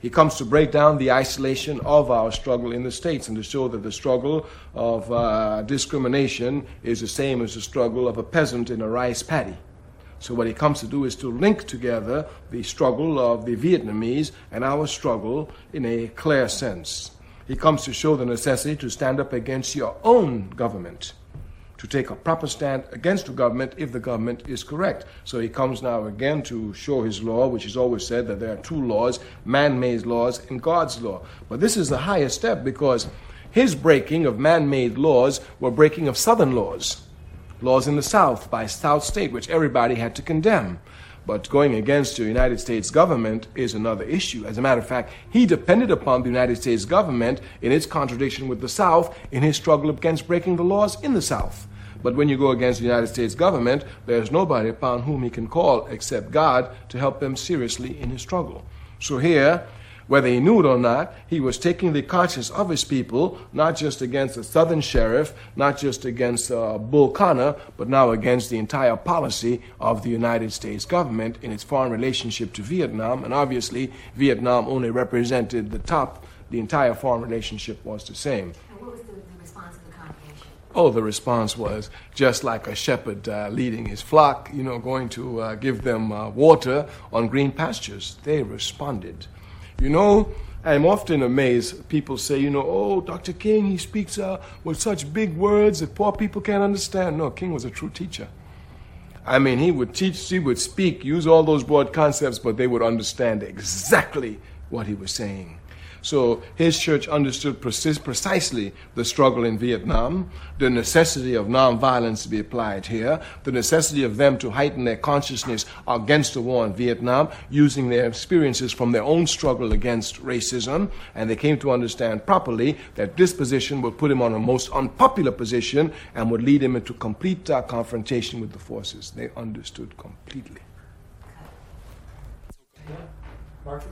He comes to break down the isolation of our struggle in the States and to show that the struggle of uh, discrimination is the same as the struggle of a peasant in a rice paddy. So what he comes to do is to link together the struggle of the Vietnamese and our struggle in a clear sense. He comes to show the necessity to stand up against your own government, to take a proper stand against the government if the government is correct. So he comes now again to show his law, which has always said that there are two laws, man-made laws and God's law. But this is the highest step, because his breaking of man-made laws were breaking of Southern laws, laws in the South by South State, which everybody had to condemn. But going against the United States government is another issue. As a matter of fact, he depended upon the United States government in its contradiction with the South in his struggle against breaking the laws in the South. But when you go against the United States government, there's nobody upon whom he can call except God to help him seriously in his struggle. So here, whether he knew it or not, he was taking the conscience of his people, not just against the Southern sheriff, not just against uh, Bull Connor, but now against the entire policy of the United States government in its foreign relationship to Vietnam. And obviously, Vietnam only represented the top. The entire foreign relationship was the same. And what was the, the response of the congregation? Oh, the response was just like a shepherd uh, leading his flock, you know, going to uh, give them uh, water on green pastures. They responded. You know, I'm often amazed. People say, you know, oh, Doctor King, he speaks uh, with such big words that poor people can't understand. No, King was a true teacher. I mean, he would teach, he would speak, use all those broad concepts, but they would understand exactly what he was saying. So his church understood precisely the struggle in Vietnam, the necessity of nonviolence to be applied here, the necessity of them to heighten their consciousness against the war in Vietnam, using their experiences from their own struggle against racism, and they came to understand properly that this position would put him on a most unpopular position and would lead him into complete uh, confrontation with the forces. They understood completely. Mark?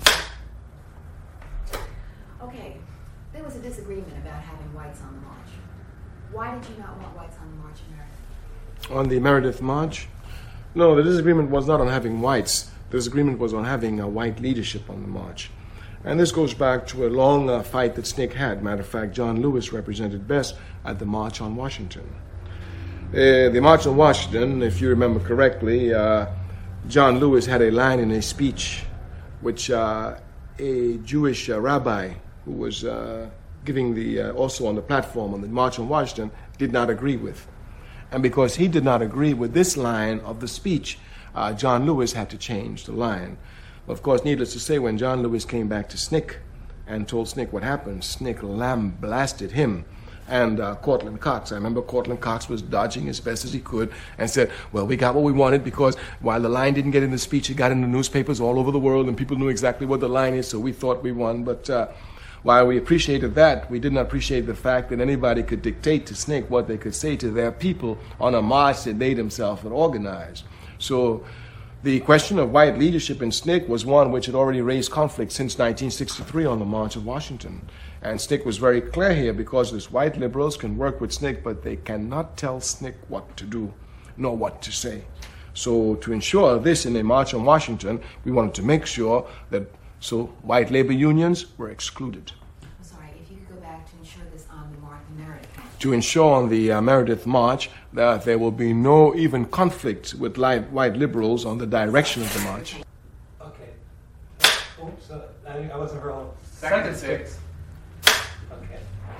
Okay, there was a disagreement about having whites on the march. Why did you not want whites on the march in Meredith? On the Meredith March? No, the disagreement was not on having whites. The disagreement was on having a white leadership on the march. And this goes back to a long uh, fight that S N C C had. Matter of fact, John Lewis represented best at the March on Washington. Uh, the March on Washington, if you remember correctly, uh, John Lewis had a line in a speech which uh, a Jewish uh, rabbi who was uh, giving the, uh, also on the platform on the March on Washington, did not agree with. And because he did not agree with this line of the speech, uh, John Lewis had to change the line. Of course, needless to say, when John Lewis came back to S N C C and told S N C C what happened, S N C C lambasted him and uh, Cortland Cox. I remember Cortland Cox was dodging as best as he could and said, well, we got what we wanted because while the line didn't get in the speech, it got in the newspapers all over the world and people knew exactly what the line is, so we thought we won. But uh, while we appreciated that, we did not appreciate the fact that anybody could dictate to S N C C what they could say to their people on a march that they themselves had organized. So the question of white leadership in S N C C was one which had already raised conflict since nineteen sixty-three on the March of Washington. And S N C C was very clear here because these white liberals can work with S N C C, but they cannot tell S N C C what to do, nor what to say. So to ensure this in a March on Washington, we wanted to make sure that so white labor unions were excluded. I'm sorry, if you could go back to ensure this on the March Meredith March. To ensure on the uh, Meredith March that there will be no even conflict with light, white liberals on the direction of the march. Okay. Oops, uh, I, I wasn't real. Second six. Okay.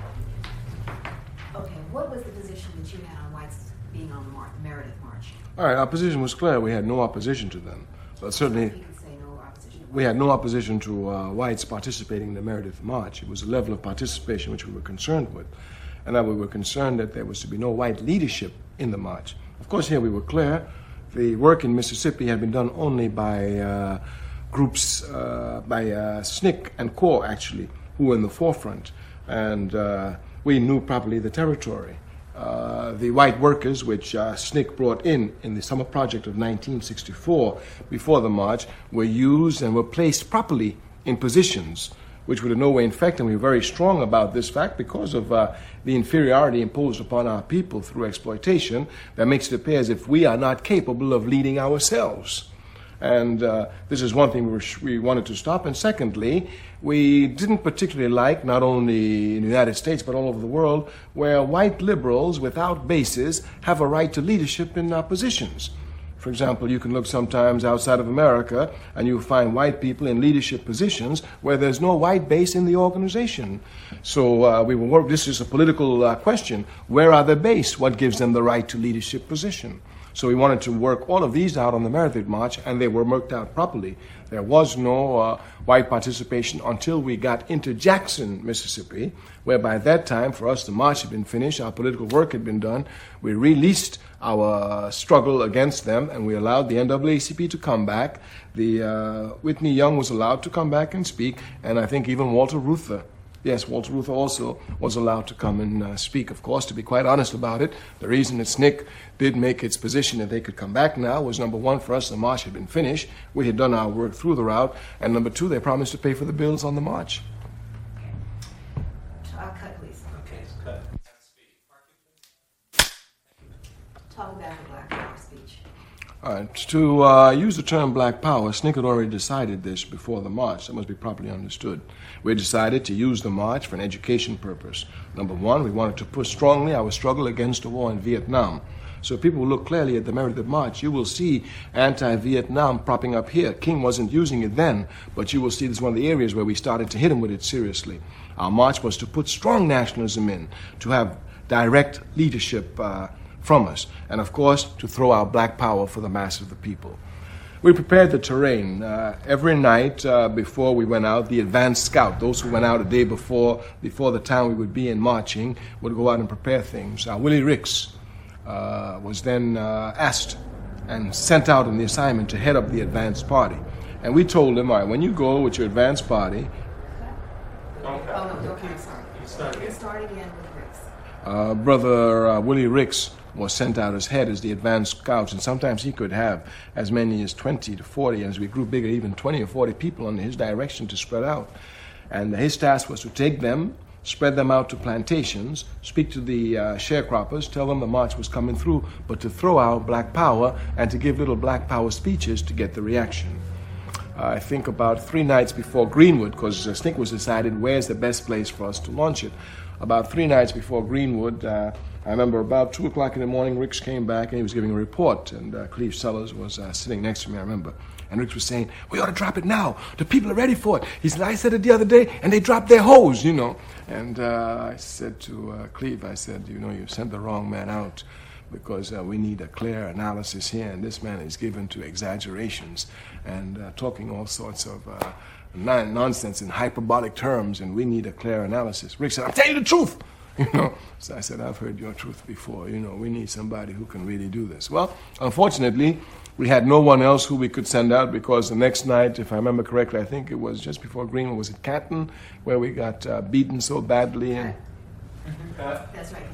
Okay, what was the position that you had on whites being on the March, Meredith March? All right, our position was clear. We had no opposition to them. But certainly, If you could say no opposition. we had no opposition to uh, whites participating in the Meredith March. It was a level of participation which we were concerned with, and that we were concerned that there was to be no white leadership in the march. Of course, here we were clear. The work in Mississippi had been done only by uh, groups, uh, by uh, S N C C and CORE, actually, who were in the forefront, and uh, we knew properly the territory. Uh, the white workers, which uh, S N C C brought in in the summer project of nineteen sixty-four, before the march, were used and were placed properly in positions which would in no way infect, and we were very strong about this fact because of uh, the inferiority imposed upon our people through exploitation that makes it appear as if we are not capable of leading ourselves. And uh, this is one thing we, were, we wanted to stop. And secondly, we didn't particularly like, not only in the United States, but all over the world, where white liberals without bases have a right to leadership in uh, positions. For example, you can look sometimes outside of America and you'll find white people in leadership positions where there's no white base in the organization. So uh, we will work, this is a political uh, question. Where are they based? What gives them the right to leadership position? So we wanted to work all of these out on the Marathon March, and they were worked out properly. There was no uh, white participation until we got into Jackson, Mississippi, where by that time, for us, the march had been finished, our political work had been done. We released our struggle against them, and we allowed the N double A C P to come back. The uh, Whitney Young was allowed to come back and speak, and I think even Walter Reuther. Yes, Walter Reuther also was allowed to come and uh, speak. Of course, to be quite honest about it, the reason that S N C C did make its position that they could come back now was, number one, for us, the march had been finished. We had done our work through the route. And number two, they promised to pay for the bills on the march. Uh, cut, please. Okay, it's cut. Talk about the Black Power speech. All right, to uh, use the term Black Power, S N C C had already decided this before the march. That must be properly understood. We decided to use the march for an education purpose. Number one, we wanted to push strongly our struggle against the war in Vietnam. So if people look clearly at the Marathon March, you will see anti-Vietnam propping up here. King wasn't using it then, but you will see this is one of the areas where we started to hit him with it seriously. Our march was to put strong nationalism in, to have direct leadership uh, from us, and of course, to throw out Black Power for the mass of the people. We prepared the terrain. Uh, every night uh, before we went out, the advanced scout, those who went out a day before, before the town we would be in marching, would go out and prepare things. Uh, Willie Ricks uh, was then uh, asked and sent out in the assignment to head up the advanced party. And we told him, all right, when you go with your advanced party, Don't cut. Oh, no, okay, I'm sorry. You start again. Let's start again with Ricks. uh, Brother uh, Willie Ricks was sent out as head as the advanced scouts, and sometimes he could have as many as twenty to forty, and as we grew bigger, even twenty or forty people under his direction to spread out. And his task was to take them, spread them out to plantations, speak to the uh, sharecroppers, tell them the march was coming through, but to throw out Black Power and to give little Black Power speeches to get the reaction. Uh, I think about three nights before Greenwood, because uh, S N C C was decided where's the best place for us to launch it. About three nights before Greenwood, uh, I remember about two o'clock in the morning, Ricks came back and he was giving a report, and uh, Cleve Sellers was uh, sitting next to me, I remember. And Ricks was saying, we ought to drop it now. The people are ready for it. He said, I said it the other day, and they dropped their hose, you know. And uh, I said to uh, Cleve, I said, you know, you sent the wrong man out, because uh, we need a clear analysis here, and this man is given to exaggerations and uh, talking all sorts of uh, non- nonsense in hyperbolic terms, and we need a clear analysis. Rick said, I'm telling you the truth. You know, so I said, I've heard your truth before. You know, we need somebody who can really do this. Well, unfortunately, we had no one else who we could send out, because the next night, if I remember correctly, I think it was just before Greenwood, was it Canton, where we got uh, beaten so badly. And Cut. That's right.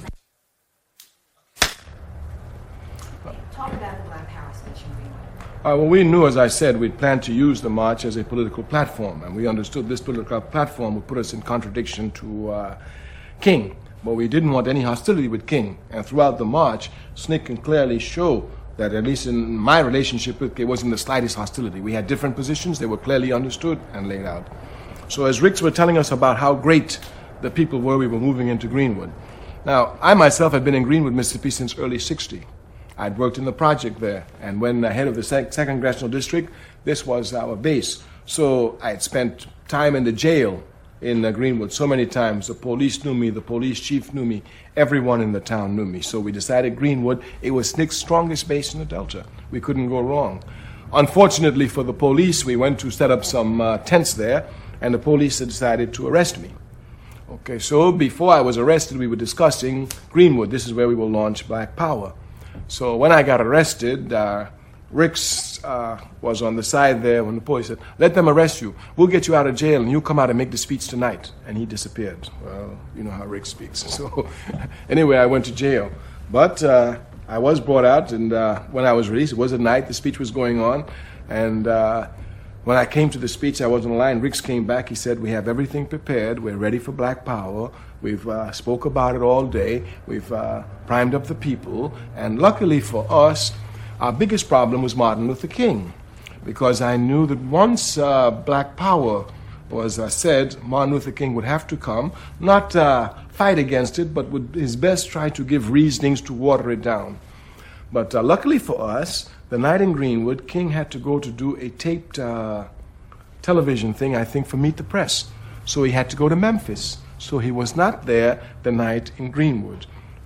Talk about the Black Power speech in Greenwood. Uh, well, we knew, as I said, we'd planned to use the march as a political platform, and we understood this political platform would put us in contradiction to uh, King. But we didn't want any hostility with King. And throughout the march, S N C C can clearly show that, at least in my relationship with King, wasn't the slightest hostility. We had different positions. They were clearly understood and laid out. So as Ricks were telling us about how great the people were, we were moving into Greenwood. Now, I myself had been in Greenwood, Mississippi since early sixty. I'd worked in the project there, and when the head of the second Congressional District, this was our base. So I'd spent time in the jail in uh, Greenwood so many times. The police knew me, the police chief knew me, everyone in the town knew me. So we decided Greenwood, it was S N C C's strongest base in the Delta. We couldn't go wrong. Unfortunately for the police, we went to set up some uh, tents there, and the police had decided to arrest me. Okay, so before I was arrested, we were discussing Greenwood. This is where we will launch Black Power. So when I got arrested, uh, Ricks uh, was on the side there when the police said, let them arrest you. We'll get you out of jail and you come out and make the speech tonight. And he disappeared. Well, you know how Ricks speaks. So anyway, I went to jail. But uh, I was brought out, and uh, when I was released, it was at night, the speech was going on. And uh, when I came to the speech, I was on the line. Ricks came back. He said, we have everything prepared. We're ready for Black Power. We've uh, spoke about it all day. We've uh, primed up the people. And luckily for us, our biggest problem was Martin Luther King. because I knew that once uh, Black Power was uh, said, Martin Luther King would have to come, not uh, fight against it, but would his best try to give reasonings to water it down. But uh, luckily for us, the night in Greenwood, King had to go to do a taped uh, television thing, I think, for Meet the Press. So he had to go to Memphis. So he was not there the night in Greenwood.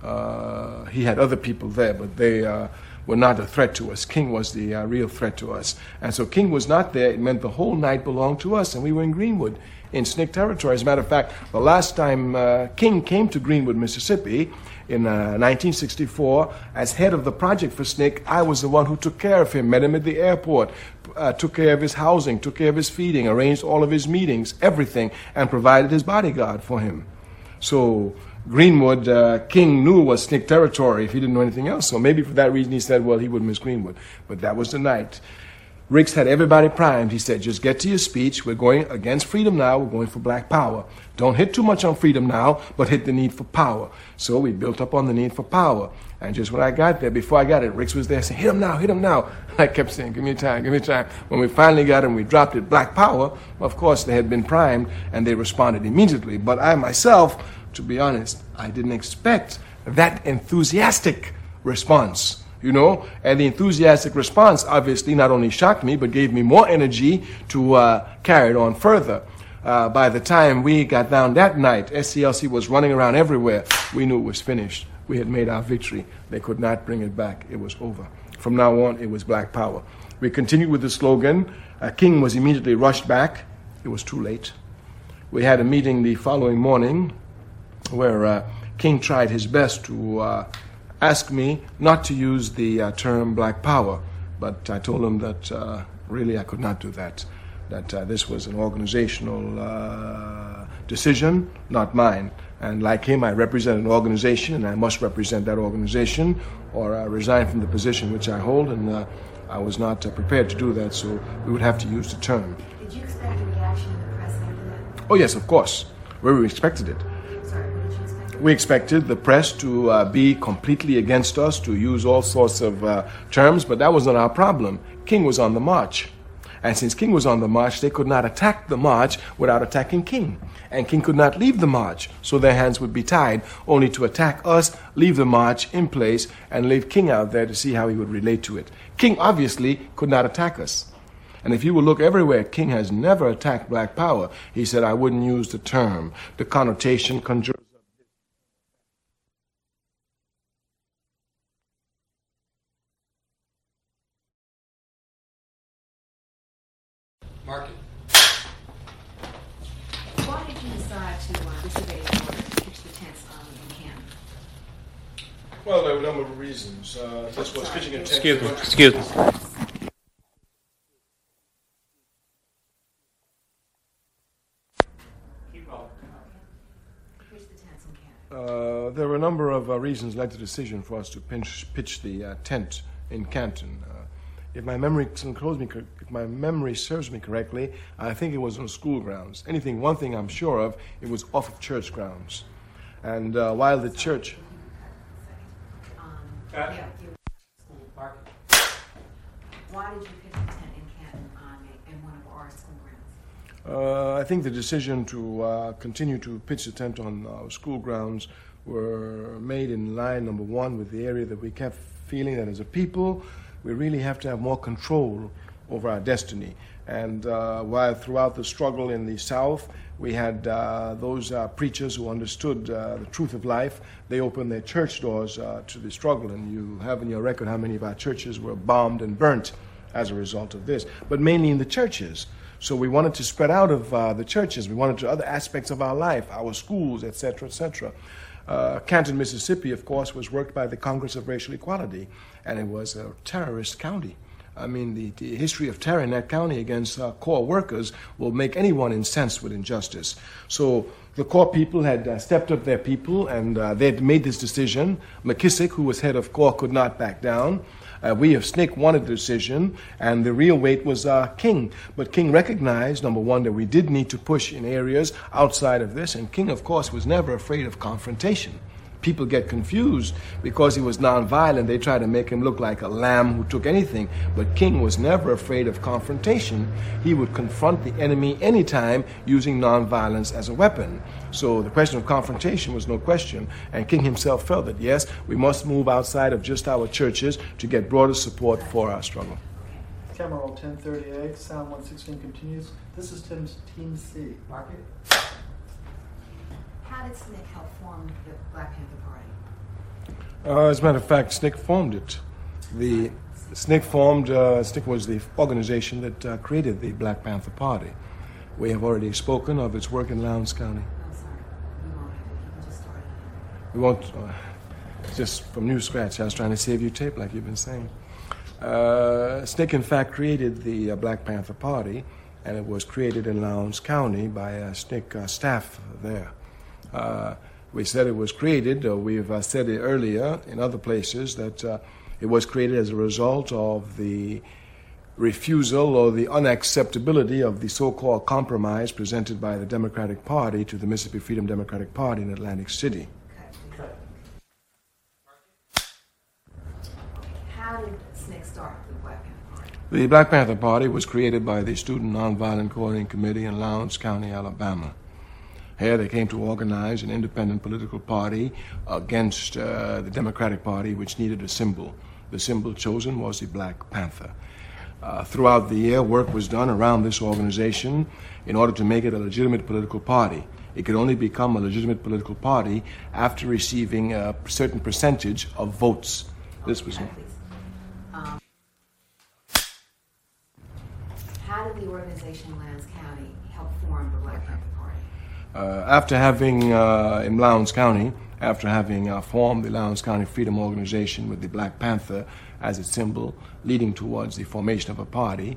Uh, he had other people there, but they uh, were not a threat to us. King was the uh, real threat to us. And so King was not there. It meant the whole night belonged to us, and we were in Greenwood, in S N C C territory. As a matter of fact, the last time uh, King came to Greenwood, Mississippi, in uh, nineteen sixty-four, as head of the project for S N C C, I was the one who took care of him, met him at the airport, uh, took care of his housing, took care of his feeding, arranged all of his meetings, everything, and provided his bodyguard for him. So Greenwood, uh, King knew was S N C C territory if he didn't know anything else. So maybe for that reason he said, well, he would miss Greenwood. But that was the night. Ricks had everybody primed. He said, just get to your speech. We're going against freedom now. We're going for Black Power. Don't hit too much on freedom now, but hit the need for power. So we built up on the need for power. And just when I got there, before I got it, Ricks was there saying, hit him now, hit him now. I kept saying, give me time, give me time. When we finally got him, we dropped it, Black Power. Of course, they had been primed, and they responded immediately. But I myself, to be honest, I didn't expect that enthusiastic response. You know, and the enthusiastic response obviously not only shocked me, but gave me more energy to uh, carry it on further. Uh, by the time we got down that night, S C L C was running around everywhere. We knew it was finished. We had made our victory. They could not bring it back. It was over. From now on, it was Black Power. We continued with the slogan. Uh, King was immediately rushed back. It was too late. We had a meeting the following morning where uh, King tried his best to uh, asked me not to use the uh, term Black Power, but I told him that uh, really I could not do that, that uh, this was an organizational uh, decision, not mine. And like him, I represent an organization, and I must represent that organization, or I resign from the position which I hold, and uh, I was not uh, prepared to do that, so we would have to use the term. Did you expect a reaction in the press after that? Oh yes, of course. We expected it. We expected the press to uh, be completely against us, to use all sorts of uh, terms, but that wasn't our problem. King was on the march. And since King was on the march, they could not attack the march without attacking King. And King could not leave the march, so their hands would be tied, only to attack us, leave the march in place, and leave King out there to see how he would relate to it. King obviously could not attack us. And if you will look everywhere, King has never attacked Black Power. He said, I wouldn't use the term. The connotation conjures. Mark it. Why did you decide to uh, disobey the order to pitch the tents um, in Canton? Well, there were a number of reasons. Uh, this was pitching a tent. Excuse me. Excuse me. Pitch the tents in Canton. Uh, there were a number of uh, reasons led to the decision for us to pinch, pitch the uh, tent in Canton. Uh, if my memory serves me, if my memory serves me correctly, I think it was on school grounds. Anything, one thing I'm sure of, it was off of church grounds. And uh, while the church. Um, Uh, yeah, you- Mark it. why did you pitch the tent in Canton um, in one of our school grounds? Uh, I think the decision to uh, continue to pitch the tent on our school grounds were made in line, number one, with the area that we kept feeling that as a people, we really have to have more control over our destiny. And uh, while throughout the struggle in the South, we had uh, those uh, preachers who understood uh, the truth of life, they opened their church doors uh, to the struggle. And you have in your record how many of our churches were bombed and burnt as a result of this, but mainly in the churches. So we wanted to spread out of uh, the churches. We wanted to other aspects of our life, our schools, et cetera, et cetera. Uh, Canton, Mississippi, of course, was worked by the Congress of Racial Equality, and it was a terrorist county. I mean, the, the history of terror in that county against uh, Corps workers will make anyone incensed with injustice. So the Corps people had uh, stepped up their people, and uh, they had made this decision. McKissick, who was head of Corps, could not back down. Uh, we of S N C C wanted the decision, and the real weight was uh, King. But King recognized, number one, that we did need to push in areas outside of this, and King, of course, was never afraid of confrontation. people get confused because he was nonviolent. They try to make him look like a lamb who took anything. But King was never afraid of confrontation. He would confront the enemy anytime using nonviolence as a weapon. So the question of confrontation was no question. And King himself felt that, yes, we must move outside of just our churches to get broader support for our struggle. Camera roll ten thirty-eight, sound one sixteen continues. This is Tim's Team C. Mark it. How did S N C C help form the Black Panther Party? Uh, as a matter of fact, S N C C formed it. The S N C C formed, uh, S N C C was the organization that uh, created the Black Panther Party. We have already spoken of its work in Lowndes County. I'm sorry, you won't have to, you can just start it. We won't, uh, just from new scratch, I was trying to save you tape like you've been saying. Uh, S N C C, in fact, created the uh, Black Panther Party, and it was created in Lowndes County by uh, S N C C uh, staff there. Uh, we said it was created, uh, we've uh, said it earlier in other places, that uh, it was created as a result of the refusal or the unacceptability of the so-called compromise presented by the Democratic Party to the Mississippi Freedom Democratic Party in Atlantic City. Okay. How did S N C C start the Black Panther Party? The Black Panther Party was created by the Student Nonviolent Coordinating Committee in Lowndes County, Alabama. Here they came to organize an independent political party against uh, the Democratic Party, which needed a symbol. The symbol chosen was the Black Panther. Uh, throughout the year, work was done around this organization in order to make it a legitimate political party. It could only become a legitimate political party after receiving a certain percentage of votes. This was... Okay, please. Um, how did the organization in Lowndes County help form the Black Panther Party? Uh, after having, uh, in Lowndes County, after having uh, formed the Lowndes County Freedom Organization with the Black Panther as its symbol, leading towards the formation of a party,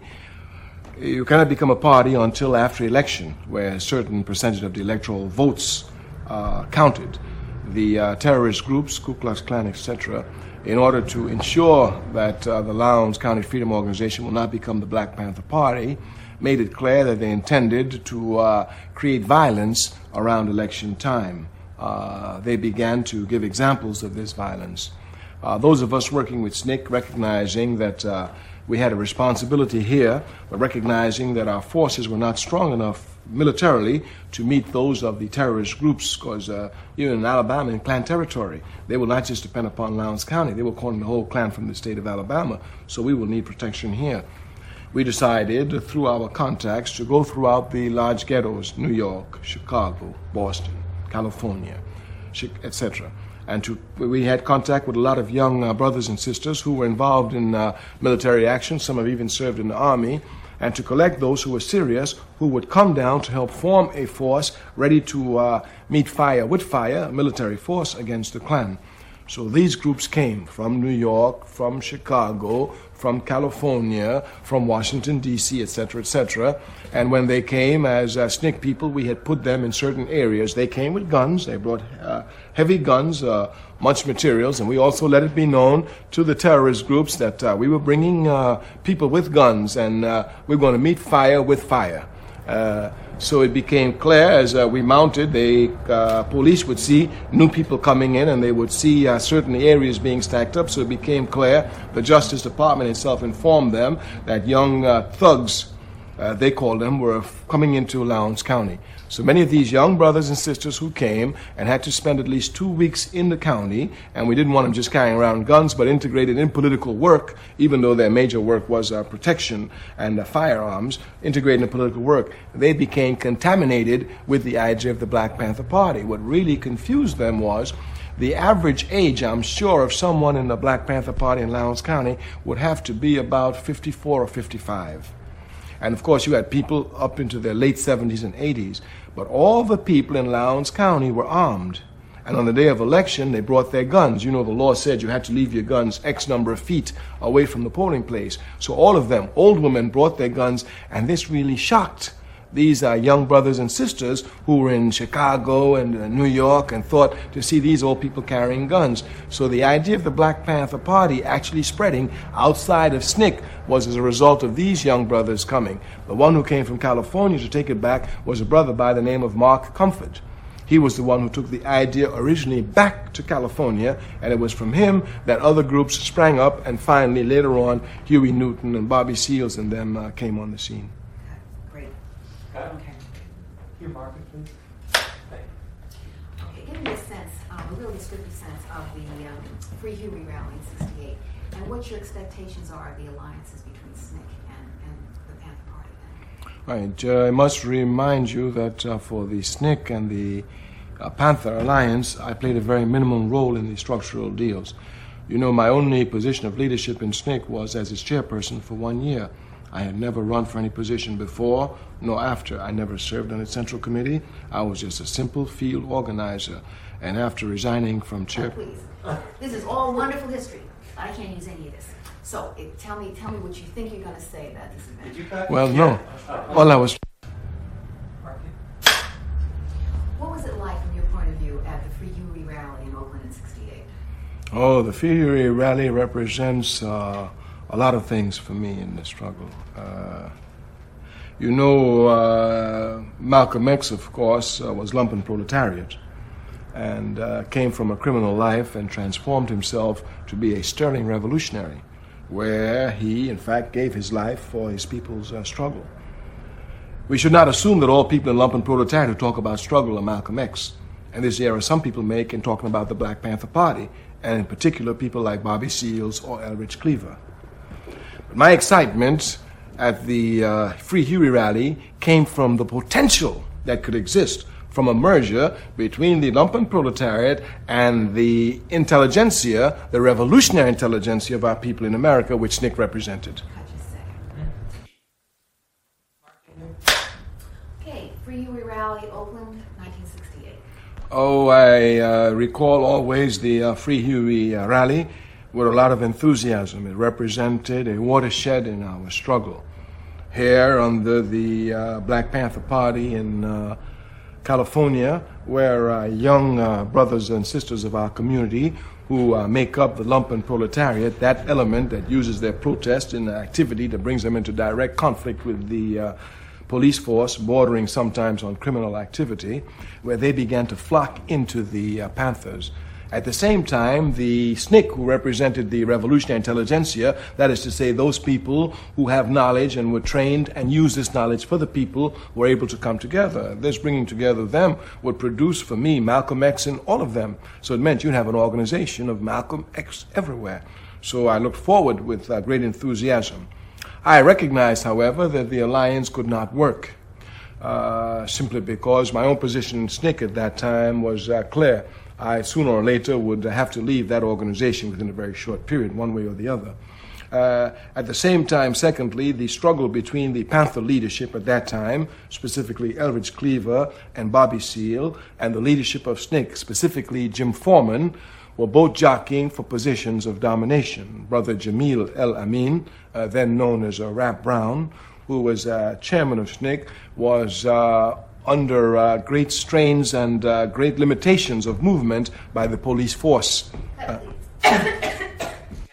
you cannot become a party until after election, where a certain percentage of the electoral votes uh, counted. The uh, terrorist groups, Ku Klux Klan, et cetera, in order to ensure that uh, the Lowndes County Freedom Organization will not become the Black Panther Party, made it clear that they intended to uh, create violence around election time. Uh, they began to give examples of this violence. Uh, those of us working with S N C C, recognizing that uh, we had a responsibility here, but recognizing that our forces were not strong enough militarily to meet those of the terrorist groups, because uh, even in Alabama, in Klan territory, they will not just depend upon Lowndes County. They will calling the whole Klan from the state of Alabama, so we will need protection here. We decided, through our contacts, to go throughout the large ghettos, New York, Chicago, Boston, California, et cetera. And to, we had contact with a lot of young uh, brothers and sisters who were involved in uh, military action. Some have even served in the army. And to collect those who were serious, who would come down to help form a force ready to uh, meet fire with fire, a military force against the Klan. So these groups came from New York, from Chicago, from California, from Washington, D C, et cetera, et cetera. And when they came as uh, S N C C people, we had put them in certain areas. They came with guns. They brought uh, heavy guns, uh, much materials, and we also let it be known to the terrorist groups that uh, we were bringing uh, people with guns, and uh, we we're going to meet fire with fire. Uh, so it became clear as uh, we mounted, the uh, police would see new people coming in, and they would see uh, certain areas being stacked up. So it became clear, the Justice Department itself informed them that young uh, thugs, uh, they called them, were coming into Lowndes County. So many of these young brothers and sisters who came and had to spend at least two weeks in the county, and we didn't want them just carrying around guns, but integrated in political work, even though their major work was uh, protection and uh, firearms, integrated in political work, they became contaminated with the idea of the Black Panther Party. What really confused them was the average age, I'm sure, of someone in the Black Panther Party in Lowndes County would have to be about fifty-four or fifty-five. And of course, you had people up into their late seventies and eighties. But all the people in Lowndes County were armed. And on the day of election, they brought their guns. You know, the law said you had to leave your guns X number of feet away from the polling place. So all of them, old women, brought their guns, and this really shocked these uh, young brothers and sisters who were in Chicago and uh, New York and thought to see these old people carrying guns. So the idea of the Black Panther Party actually spreading outside of S N C C was as a result of these young brothers coming. The one who came from California to take it back was a brother by the name of Mark Comfort. He was the one who took the idea originally back to California, and it was from him that other groups sprang up, and finally, later on, Huey Newton and Bobby Seals and them uh, came on the scene. Great. Okay. Okay. Your market, please. Okay, give me a sense, um, a real descriptive sense of the um, Free Huey rally in sixty-eight, and what your expectations are of the alliances between S N C C and, and the Panther Party then. Right. Uh, I must remind you that uh, for the S N C C and the uh, Panther Alliance, I played a very minimum role in the structural deals. You know, my only position of leadership in S N C C was as its chairperson for one year. I had never run for any position before, nor after. I never served on its central committee. I was just a simple field organizer. And after resigning from Oh, chair... please, this is all wonderful history. I can't use any of this. So, it, tell me, tell me what you think you're going to say about this event. Did you cut? Well, no. All I was... Market. What was it like from your point of view at the Free Huey rally in Oakland in sixty-eight? Oh, the Free Huey rally represents uh, a lot of things for me in the struggle. Uh, you know, uh, Malcolm X, of course, uh, was lumpen proletariat and uh, came from a criminal life and transformed himself to be a sterling revolutionary, where he, in fact, gave his life for his people's uh, struggle. We should not assume that all people in lumpen proletariat who talk about struggle are Malcolm X. And this error some people make in talking about the Black Panther Party, and in particular people like Bobby Seals or Elridge Cleaver. But my excitement at the uh, Free Huey rally came from the potential that could exist from a merger between the lumpen proletariat and the intelligentsia, the revolutionary intelligentsia of our people in America, which S N C C represented. Cut just a second. Okay, Free Huey rally, Oakland, nineteen sixty-eight. Oh, I uh, recall always the uh, Free Huey uh, rally with a lot of enthusiasm. It represented a watershed in our struggle. Here under the uh, Black Panther Party in uh, California, where uh, young uh, brothers and sisters of our community who uh, make up the lumpen proletariat, that element that uses their protest in activity that brings them into direct conflict with the uh, police force, bordering sometimes on criminal activity, where they began to flock into the uh, Panthers. At the same time, the S N C C, who represented the revolutionary intelligentsia, that is to say those people who have knowledge and were trained and use this knowledge for the people, were able to come together. This bringing together them would produce for me Malcolm X in all of them. So it meant you'd have an organization of Malcolm X everywhere. So I looked forward with uh, great enthusiasm. I recognized, however, that the alliance could not work, uh, simply because my own position in S N C C at that time was uh, clear. I sooner or later would have to leave that organization within a very short period, one way or the other. Uh, at the same time, secondly, the struggle between the Panther leadership at that time, specifically Elridge Cleaver and Bobby Seale, and the leadership of S N C C, specifically Jim Foreman, were both jockeying for positions of domination. Brother Jamil El Amin, uh, then known as uh, Rap Brown, who was uh, chairman of S N C C, was uh, under uh, great strains and uh, great limitations of movement by the police force. Uh, Okay,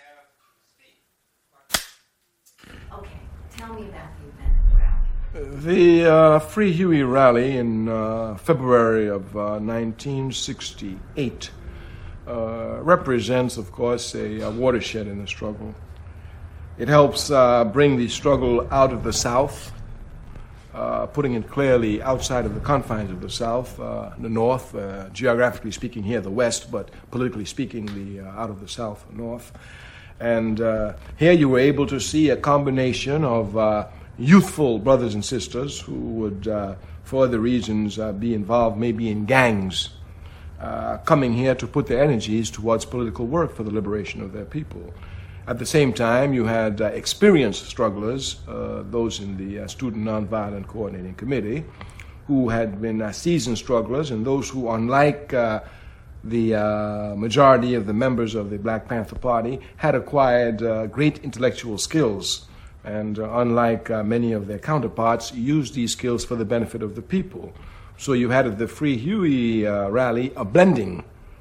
tell me about the event rally. The uh, Free Huey rally in uh, February of uh, nineteen sixty-eight uh, represents, of course, a, a watershed in the struggle. It helps uh, bring the struggle out of the South, uh, putting it clearly outside of the confines of the South, uh, the North, uh, geographically speaking here, the West, but politically speaking, the uh, out of the South, the North. And uh, here you were able to see a combination of uh, youthful brothers and sisters who would, uh, for other reasons, uh, be involved maybe in gangs, uh, coming here to put their energies towards political work for the liberation of their people. At the same time, you had uh, experienced strugglers, uh, those in the uh, Student Nonviolent Coordinating Committee, who had been uh, seasoned strugglers, and those who, unlike uh, the uh, majority of the members of the Black Panther Party, had acquired uh, great intellectual skills, and uh, unlike uh, many of their counterparts, used these skills for the benefit of the people. So you had at the Free Huey uh, rally a blending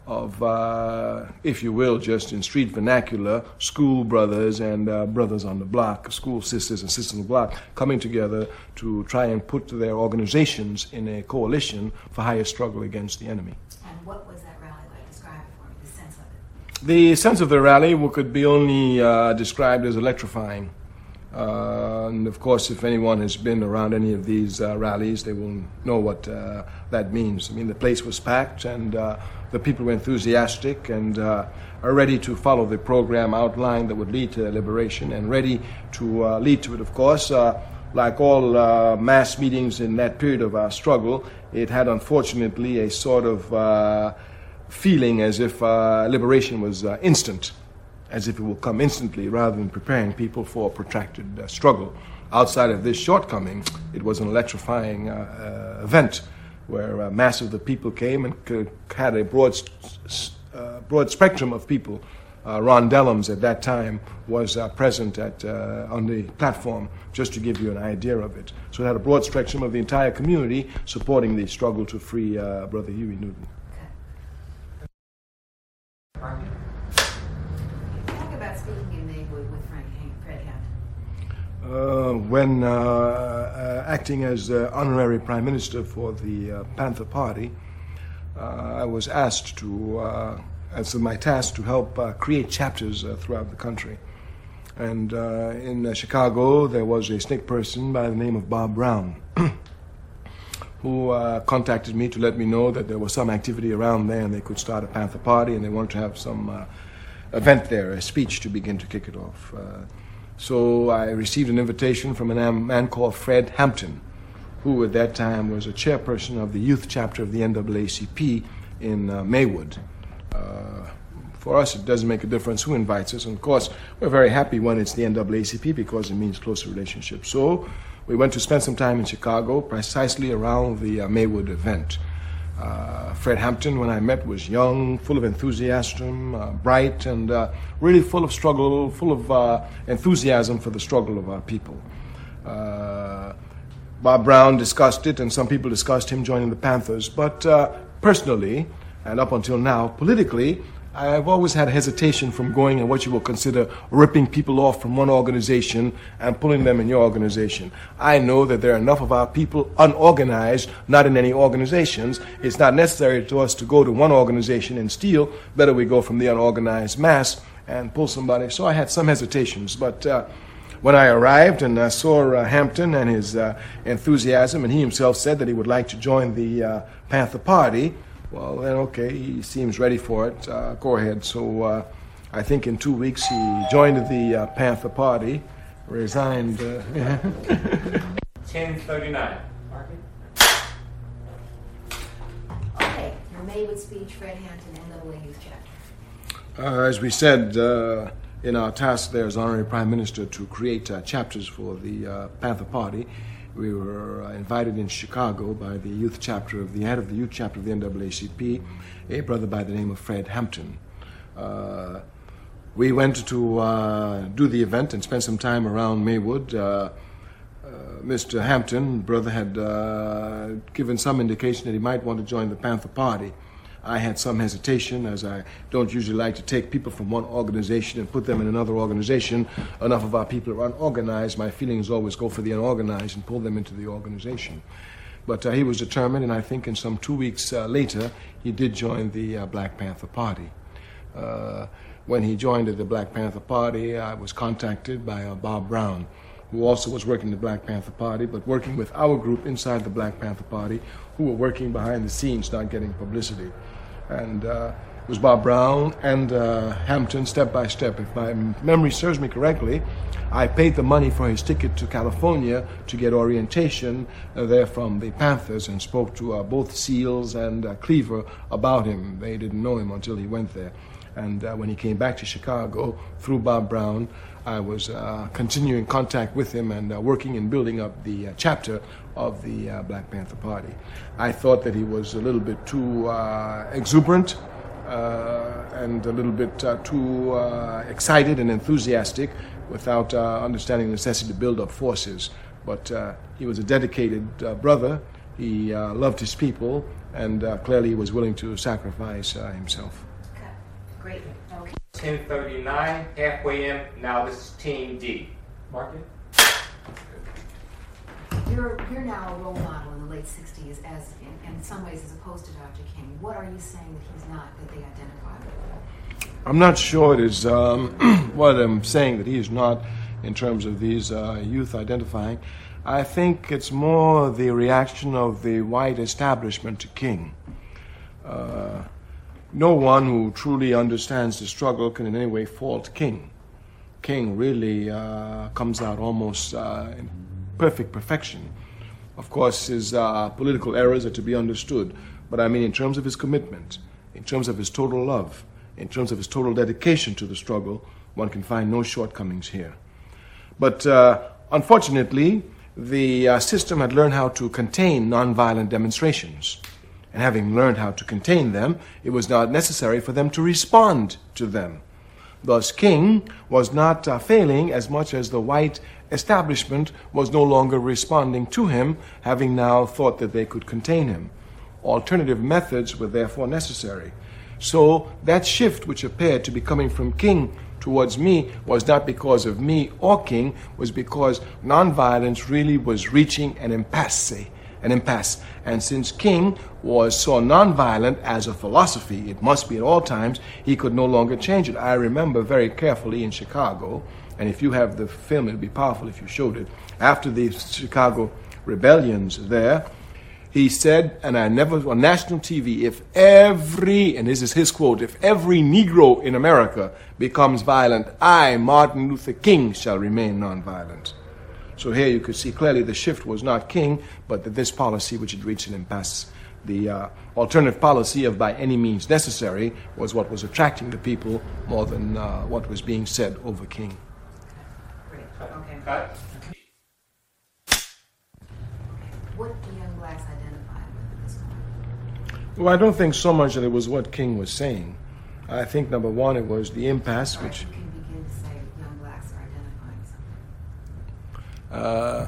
of, uh, if you will, just in street vernacular, school brothers and uh, brothers on the block, school sisters and sisters on the block, coming together to try and put their organizations in a coalition for higher struggle against the enemy. And what was that rally like? Describe it for me, the sense of it. The sense of the rally could be only uh, described as electrifying. Uh, and of course, if anyone has been around any of these uh, rallies, they will know what uh, that means. I mean, the place was packed, and uh, the people were enthusiastic and uh, are ready to follow the program outlined that would lead to liberation, and ready to uh, lead to it, of course. Uh, like all uh, mass meetings in that period of our struggle, it had unfortunately a sort of uh, feeling as if uh, liberation was uh, instant, as if it will come instantly, rather than preparing people for a protracted uh, struggle. Outside of this shortcoming, it was an electrifying uh, uh, event where uh, mass of the people came and c- had a broad, uh, broad spectrum of people. Uh, Ron Dellums at that time was uh, present at, uh, on the platform, just to give you an idea of it. So it had a broad spectrum of the entire community supporting the struggle to free uh, Brother Huey Newton. Talk about speaking in Maywood with Frank Hank, Fred Hampton. Uh, when uh, uh, acting as uh, honorary prime minister for the uh, Panther Party, uh, I was asked to, uh, as my task, to help uh, create chapters uh, throughout the country. And uh, in uh, Chicago, there was a S N C C person by the name of Bob Brown, who uh, contacted me to let me know that there was some activity around there and they could start a Panther Party, and they wanted to have some uh, event there, a speech to begin to kick it off. Uh, so I received an invitation from a man called Fred Hampton, who at that time was a chairperson of the youth chapter of the N double A C P in uh, Maywood. Uh, for us, it doesn't make a difference who invites us, and of course, we're very happy when it's the N double A C P because it means closer relationships. So we went to spend some time in Chicago, precisely around the uh, Maywood event. Uh, Fred Hampton, when I met, was young, full of enthusiasm, uh, bright, and uh, really full of struggle, full of uh, enthusiasm for the struggle of our people. Uh, Bob Brown discussed it, and some people discussed him joining the Panthers. But uh, personally, and up until now, politically, I've always had hesitation from going and what you will consider ripping people off from one organization and pulling them in your organization. I know that there are enough of our people unorganized, not in any organizations. It's not necessary to us to go to one organization and steal. Better we go from the unorganized mass and pull somebody. So I had some hesitations, but uh, when I arrived and uh, saw uh, Hampton and his uh, enthusiasm, and he himself said that he would like to join the uh, Panther Party, well, then, okay, he seems ready for it. Uh, go ahead. So uh, I think in two weeks he joined the uh, Panther Party, resigned. Uh, ten thirty-nine. Okay, your Maywood speech, Fred Hampton, N double A Youth Chapter. uh, as we said uh, in our task there as Honorary Prime Minister to create uh, chapters for the uh, Panther Party, we were uh, invited in Chicago by the youth chapter of the head of the youth chapter of the N double A C P, a brother by the name of Fred Hampton. Uh, we went to uh, do the event and spend some time around Maywood. Uh, uh, Mister Hampton, brother, had uh, given some indication that he might want to join the Panther Party. I had some hesitation, as I don't usually like to take people from one organization and put them in another organization. Enough of our people are unorganized. My feelings always go for the unorganized and pull them into the organization. But uh, he was determined, and I think in some two weeks uh, later, he did join the uh, Black Panther Party. Uh, when he joined the Black Panther Party, I was contacted by uh, Bob Brown, who also was working the Black Panther Party, but working with our group inside the Black Panther Party, who were working behind the scenes, not getting publicity. And uh, it was Bob Brown and uh, Hampton, step by step. If my memory serves me correctly, I paid the money for his ticket to California to get orientation uh, there from the Panthers, and spoke to uh, both Seals and uh, Cleaver about him. They didn't know him until he went there. And uh, when he came back to Chicago, through Bob Brown, I was uh, continuing contact with him and uh, working and building up the uh, chapter of the uh, Black Panther Party. I thought that he was a little bit too uh, exuberant uh, and a little bit uh, too uh, excited and enthusiastic without uh, understanding the necessity to build up forces. But uh, he was a dedicated uh, brother, he uh, loved his people, and uh, clearly he was willing to sacrifice uh, himself. Okay, great, okay. ten thirty-nine, halfway in. Now this is Team D. Mark it. You're, you're now a role model in the late sixties as, in, in some ways, as opposed to Doctor King. What are you saying that he's not, that they identify with? I'm not sure it is um, what I'm saying that he is not in terms of these uh, youth identifying. I think it's more the reaction of the white establishment to King. Uh, no one who truly understands the struggle can in any way fault King. King really uh, comes out almost uh, in perfect perfection. Of course, his uh, political errors are to be understood, but I mean in terms of his commitment, in terms of his total love, in terms of his total dedication to the struggle, one can find no shortcomings here. But uh, unfortunately, the uh, system had learned how to contain nonviolent demonstrations. And having learned how to contain them, it was not necessary for them to respond to them. Thus, King was not uh, failing as much as the white establishment was no longer responding to him, having now thought that they could contain him. Alternative methods were therefore necessary. So that shift which appeared to be coming from King towards me was not because of me or King, was because nonviolence really was reaching an impasse. An impasse. And since King was saw nonviolent as a philosophy, it must be at all times, he could no longer change it. I remember very carefully in Chicago, and if you have the film, it would be powerful if you showed it, after the Chicago rebellions there, he said, and I never, on national T V, if every, and this is his quote, if every Negro in America becomes violent, I, Martin Luther King, shall remain nonviolent. So here you could see clearly the shift was not King, but that this policy which had reached an impasse. The uh, alternative policy of by any means necessary was what was attracting the people more than uh, what was being said over King. Great, okay. Cut. What do young blacks identify with at this point? Well, I don't think so much that it was what King was saying. I think, number one, it was the impasse, Or which... you can begin to say young blacks are identifying something. Uh,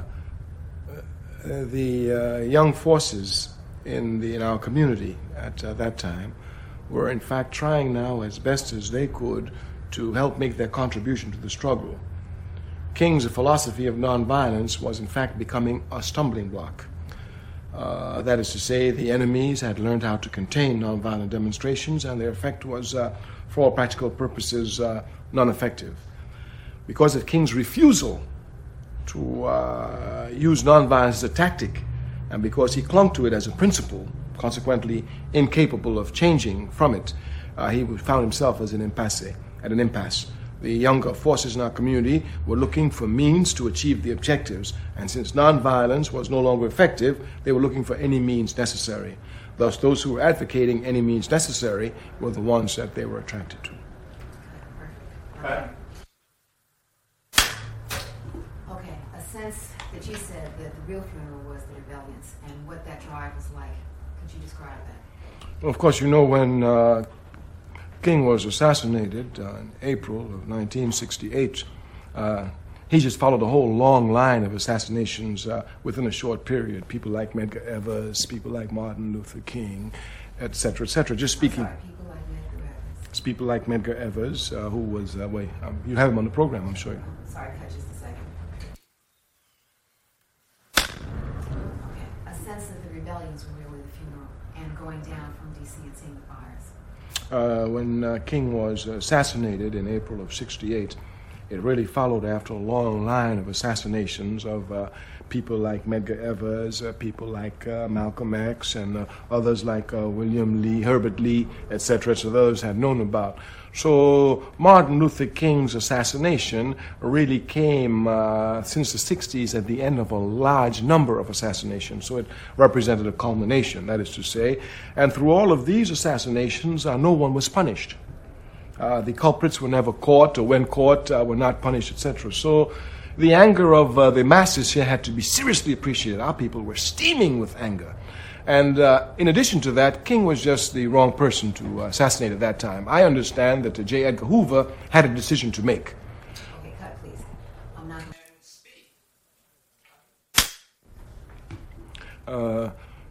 the uh, young forces in, the, in our community at uh, that time were in fact trying now as best as they could to help make their contribution to the struggle. King's philosophy of nonviolence was in fact becoming a stumbling block. Uh, that is to say, the enemies had learned how to contain nonviolent demonstrations, and their effect was, uh, for all practical purposes, uh, non-effective. Because of King's refusal to uh, use nonviolence as a tactic, and because he clung to it as a principle, consequently incapable of changing from it, uh, he found himself as an impasse, at an impasse. The younger forces in our community were looking for means to achieve the objectives, and since nonviolence was no longer effective, they were looking for any means necessary. Thus, those who were advocating any means necessary were the ones that they were attracted to. Perfect. Okay, a sense that you said that the real funeral was the rebellions, and what that drive was like. Could you describe that? Well, of course, you know when uh, King was assassinated uh, in April of nineteen sixty-eight, uh, he just followed a whole long line of assassinations uh, within a short period. People like Medgar Evers, people like Martin Luther King, et cetera, et cetera. Just speaking. I'm sorry, people like Medgar Evers. It's people like Medgar Evers, uh, who was, uh, wait, um, you have him on the program, I'm sure. Sorry, cut just a second. Okay, a sense that the rebellions were really the funeral and going down from D C and seeing the fires. Uh, when uh, King was assassinated in April of sixty-eight, it really followed after a long line of assassinations of uh, people like Medgar Evers, uh, people like uh, Malcolm X, and uh, others like uh, William Lee, Herbert Lee, et cetera, so those had known about. So Martin Luther King's assassination really came uh, since the sixties at the end of a large number of assassinations. So it represented a culmination, that is to say. And through all of these assassinations, uh, no one was punished. Uh, the culprits were never caught, or when caught, uh, were not punished, et cetera. So the anger of uh, the masses here had to be seriously appreciated. Our people were steaming with anger. And uh, in addition to that, King was just the wrong person to uh, assassinate at that time. I understand that uh, J. Edgar Hoover had a decision to make. Okay, cut, please. I'm not. Uh,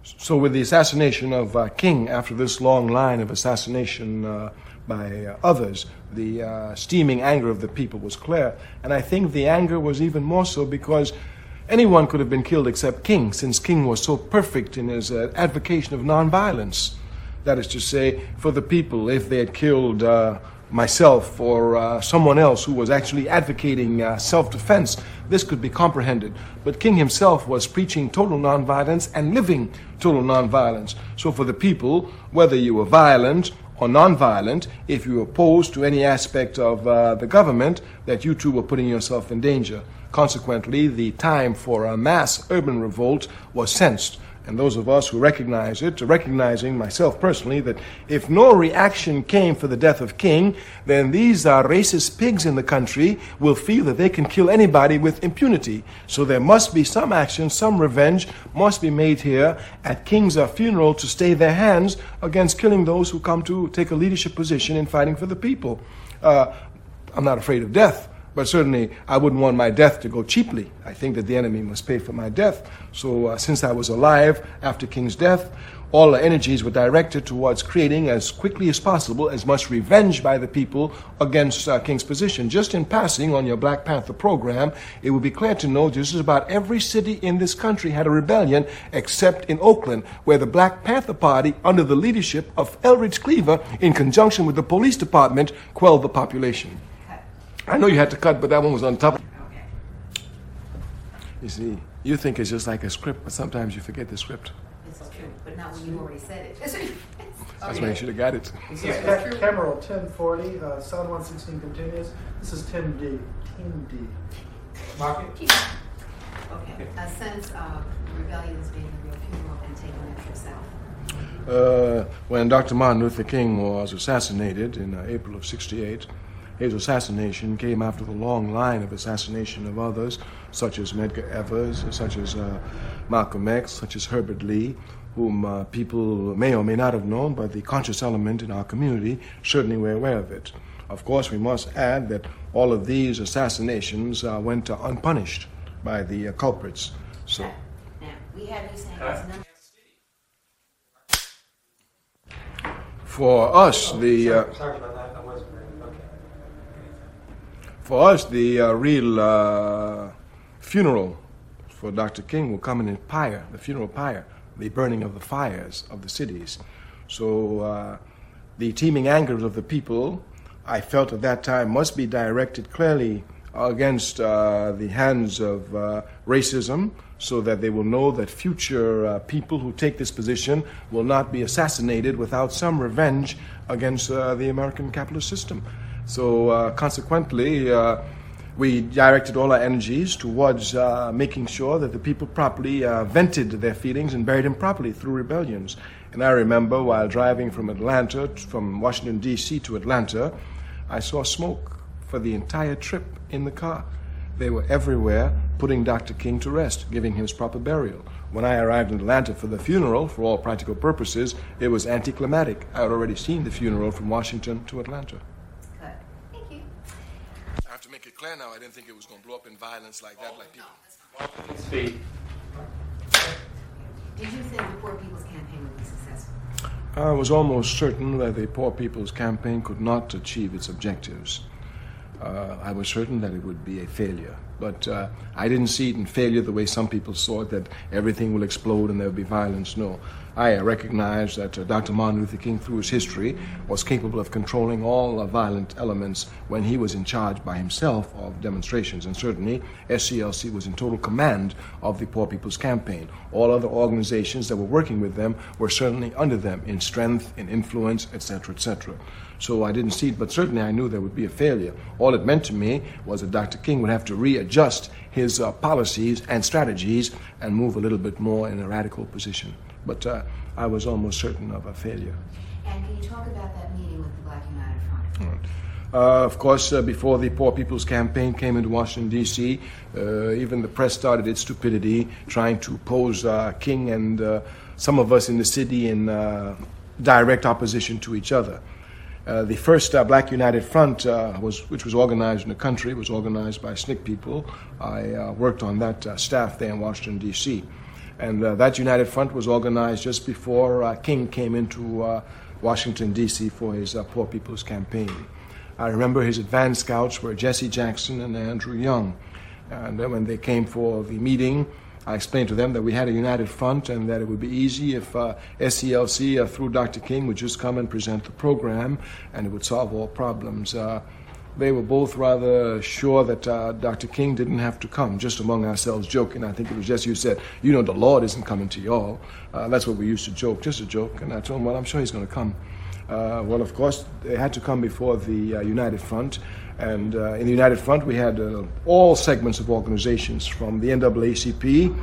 So with the assassination of uh, King, after this long line of assassination uh, by uh, others, the uh, steaming anger of the people was clear. And I think the anger was even more so because anyone could have been killed except King, since King was so perfect in his uh, advocation of nonviolence. That is to say, for the people, if they had killed uh, myself or uh, someone else who was actually advocating uh, self-defense, this could be comprehended. But King himself was preaching total nonviolence and living total nonviolence. So for the people, whether you were violent or nonviolent, if you were opposed to any aspect of uh, the government, that you too were putting yourself in danger. Consequently, the time for a mass urban revolt was sensed. And those of us who recognize it, recognizing myself personally, that if no reaction came for the death of King, then these uh, racist pigs in the country will feel that they can kill anybody with impunity. So there must be some action, some revenge must be made here at King's uh, funeral to stay their hands against killing those who come to take a leadership position in fighting for the people. Uh, I'm not afraid of death. But certainly, I wouldn't want my death to go cheaply. I think that the enemy must pay for my death. So uh, since I was alive after King's death, all the energies were directed towards creating as quickly as possible as much revenge by the people against uh, King's position. Just in passing on your Black Panther program, it would be clear to know just about every city in this country had a rebellion except in Oakland, where the Black Panther Party, under the leadership of Elridge Cleaver, in conjunction with the police department, quelled the population. I know you had to cut, but that one was on top. Okay. You see, you think it's just like a script, but sometimes you forget the script. This is true, but not when you already said it. That's why you should have got it. This is ca- camera roll ten forty, uh, sound one sixteen continues. This is Tim D. Team D. Mark it. Okay. A sense of rebellion as being a real funeral and taking it yourself. Uh, when Doctor Martin Luther King was assassinated in uh, April of sixty-eight, his assassination came after the long line of assassination of others, such as Medgar Evers, such as uh, Malcolm X, such as Herbert Lee, whom uh, people may or may not have known, but the conscious element in our community certainly were aware of it. Of course, we must add that all of these assassinations uh, went uh, unpunished by the uh, culprits. So, now, we have you saying there's number. for us, the uh, Sorry, sorry about that. I wasn't ready. Okay. For us, the uh, real uh, funeral for Doctor King will come in a pyre, the funeral pyre, the burning of the fires of the cities. So uh, the teeming anger of the people, I felt at that time, must be directed clearly against uh, the hands of uh, racism, so that they will know that future uh, people who take this position will not be assassinated without some revenge against uh, the American capitalist system. So uh, consequently, uh, we directed all our energies towards uh, making sure that the people properly uh, vented their feelings and buried them properly through rebellions. And I remember while driving from Atlanta, from Washington, D C to Atlanta, I saw smoke for the entire trip in the car. They were everywhere putting Doctor King to rest, giving him his proper burial. When I arrived in Atlanta for the funeral, for all practical purposes, it was anticlimactic. I had already seen the funeral from Washington to Atlanta. Good. Thank you. I have to make it clear now, I didn't think it was going to blow up in violence like that, like people. Speak. Did you think the Poor People's Campaign would be successful? I was almost certain that the Poor People's Campaign could not achieve its objectives. Uh, I was certain that it would be a failure. But uh, I didn't see it in failure the way some people saw it, that everything will explode and there will be violence. No. I uh, recognize that uh, Doctor Martin Luther King, through his history, was capable of controlling all uh, violent elements when he was in charge by himself of demonstrations. And certainly, S C L C was in total command of the Poor People's Campaign. All other organizations that were working with them were certainly under them in strength, in influence, et cetera, et cetera. So I didn't see it, but certainly I knew there would be a failure. All it meant to me was that Doctor King would have to readjust his uh, policies and strategies and move a little bit more in a radical position. But uh, I was almost certain of a failure. And can you talk about that meeting with the Black United Front? Uh, of course, uh, before the Poor People's Campaign came into Washington, D C, uh, even the press started its stupidity trying to pose uh, King and uh, some of us in the city in uh, direct opposition to each other. Uh, the first uh, Black United Front, uh, was, which was organized in the country, was organized by S N C C people. I uh, worked on that uh, staff there in Washington, D C And uh, that United Front was organized just before uh, King came into uh, Washington, D C for his uh, Poor People's Campaign. I remember his advance scouts were Jesse Jackson and Andrew Young. And then when they came for the meeting, I explained to them that we had a united front and that it would be easy if uh, S C L C, uh, through Doctor King, would just come and present the program, and it would solve all problems. Uh, they were both rather sure that uh, Doctor King didn't have to come, just among ourselves joking. I think it was just you said, you know, the Lord isn't coming to y'all. Uh, that's what we used to joke, just a joke. And I told him, well, I'm sure he's going to come. Uh, well, of course, they had to come before the uh, United Front. And uh, in the United Front, we had uh, all segments of organizations, from the N double A C P.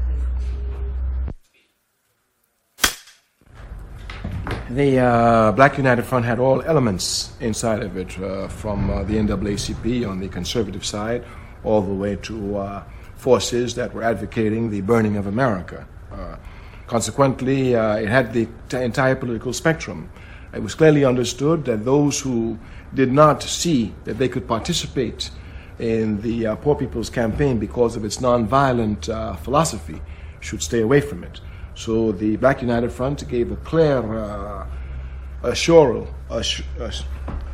The uh, Black United Front had all elements inside of it, uh, from uh, the N double A C P on the conservative side, all the way to uh, forces that were advocating the burning of America. Uh, consequently, uh, it had the t- entire political spectrum. It was clearly understood that those who did not see that they could participate in the uh, Poor People's Campaign because of its nonviolent uh, philosophy should stay away from it. So the Black United Front gave a clear uh, assurance, assurance,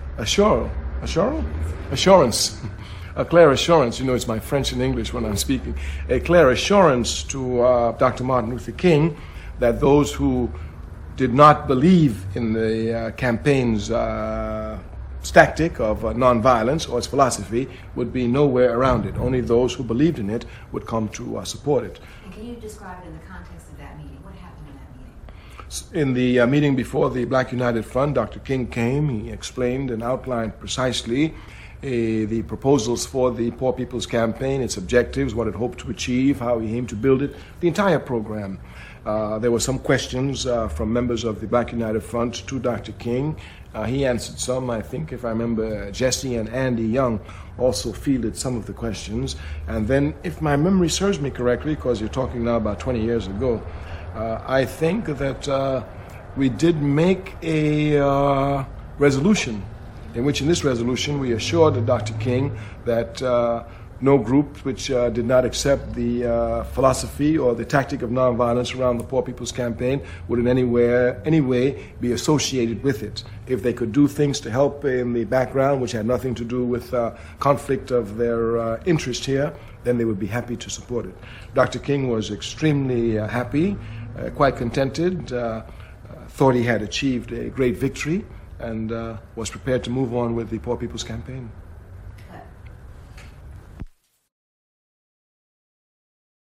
assurance, assurance, a clear assurance. You know, it's my French and English when I'm speaking. A clear assurance to uh, Doctor Martin Luther King that those who did not believe in the uh, campaign's uh, tactic of uh, nonviolence or its philosophy would be nowhere around it. Only those who believed in it would come to uh, support it. And can you describe it in the context of that meeting? What happened in that meeting? In the uh, meeting before the Black United Front, Doctor King came. He explained and outlined precisely uh, the proposals for the Poor People's Campaign, its objectives, what it hoped to achieve, how he aimed to build it, the entire program. Uh, there were some questions uh, from members of the Black United Front to Doctor King. Uh, he answered some. I think, if I remember, Jesse and Andy Young also fielded some of the questions. And then, if my memory serves me correctly, because you're talking now about twenty years ago, uh, I think that uh, we did make a uh, resolution, in which in this resolution we assured Doctor King that uh, no group which uh, did not accept the uh, philosophy or the tactic of nonviolence around the Poor People's Campaign would in any way, any way be associated with it. If they could do things to help in the background, which had nothing to do with uh, conflict of their uh, interest here, then they would be happy to support it. Doctor King was extremely uh, happy, uh, quite contented, uh, uh, thought he had achieved a great victory, and uh, was prepared to move on with the Poor People's Campaign.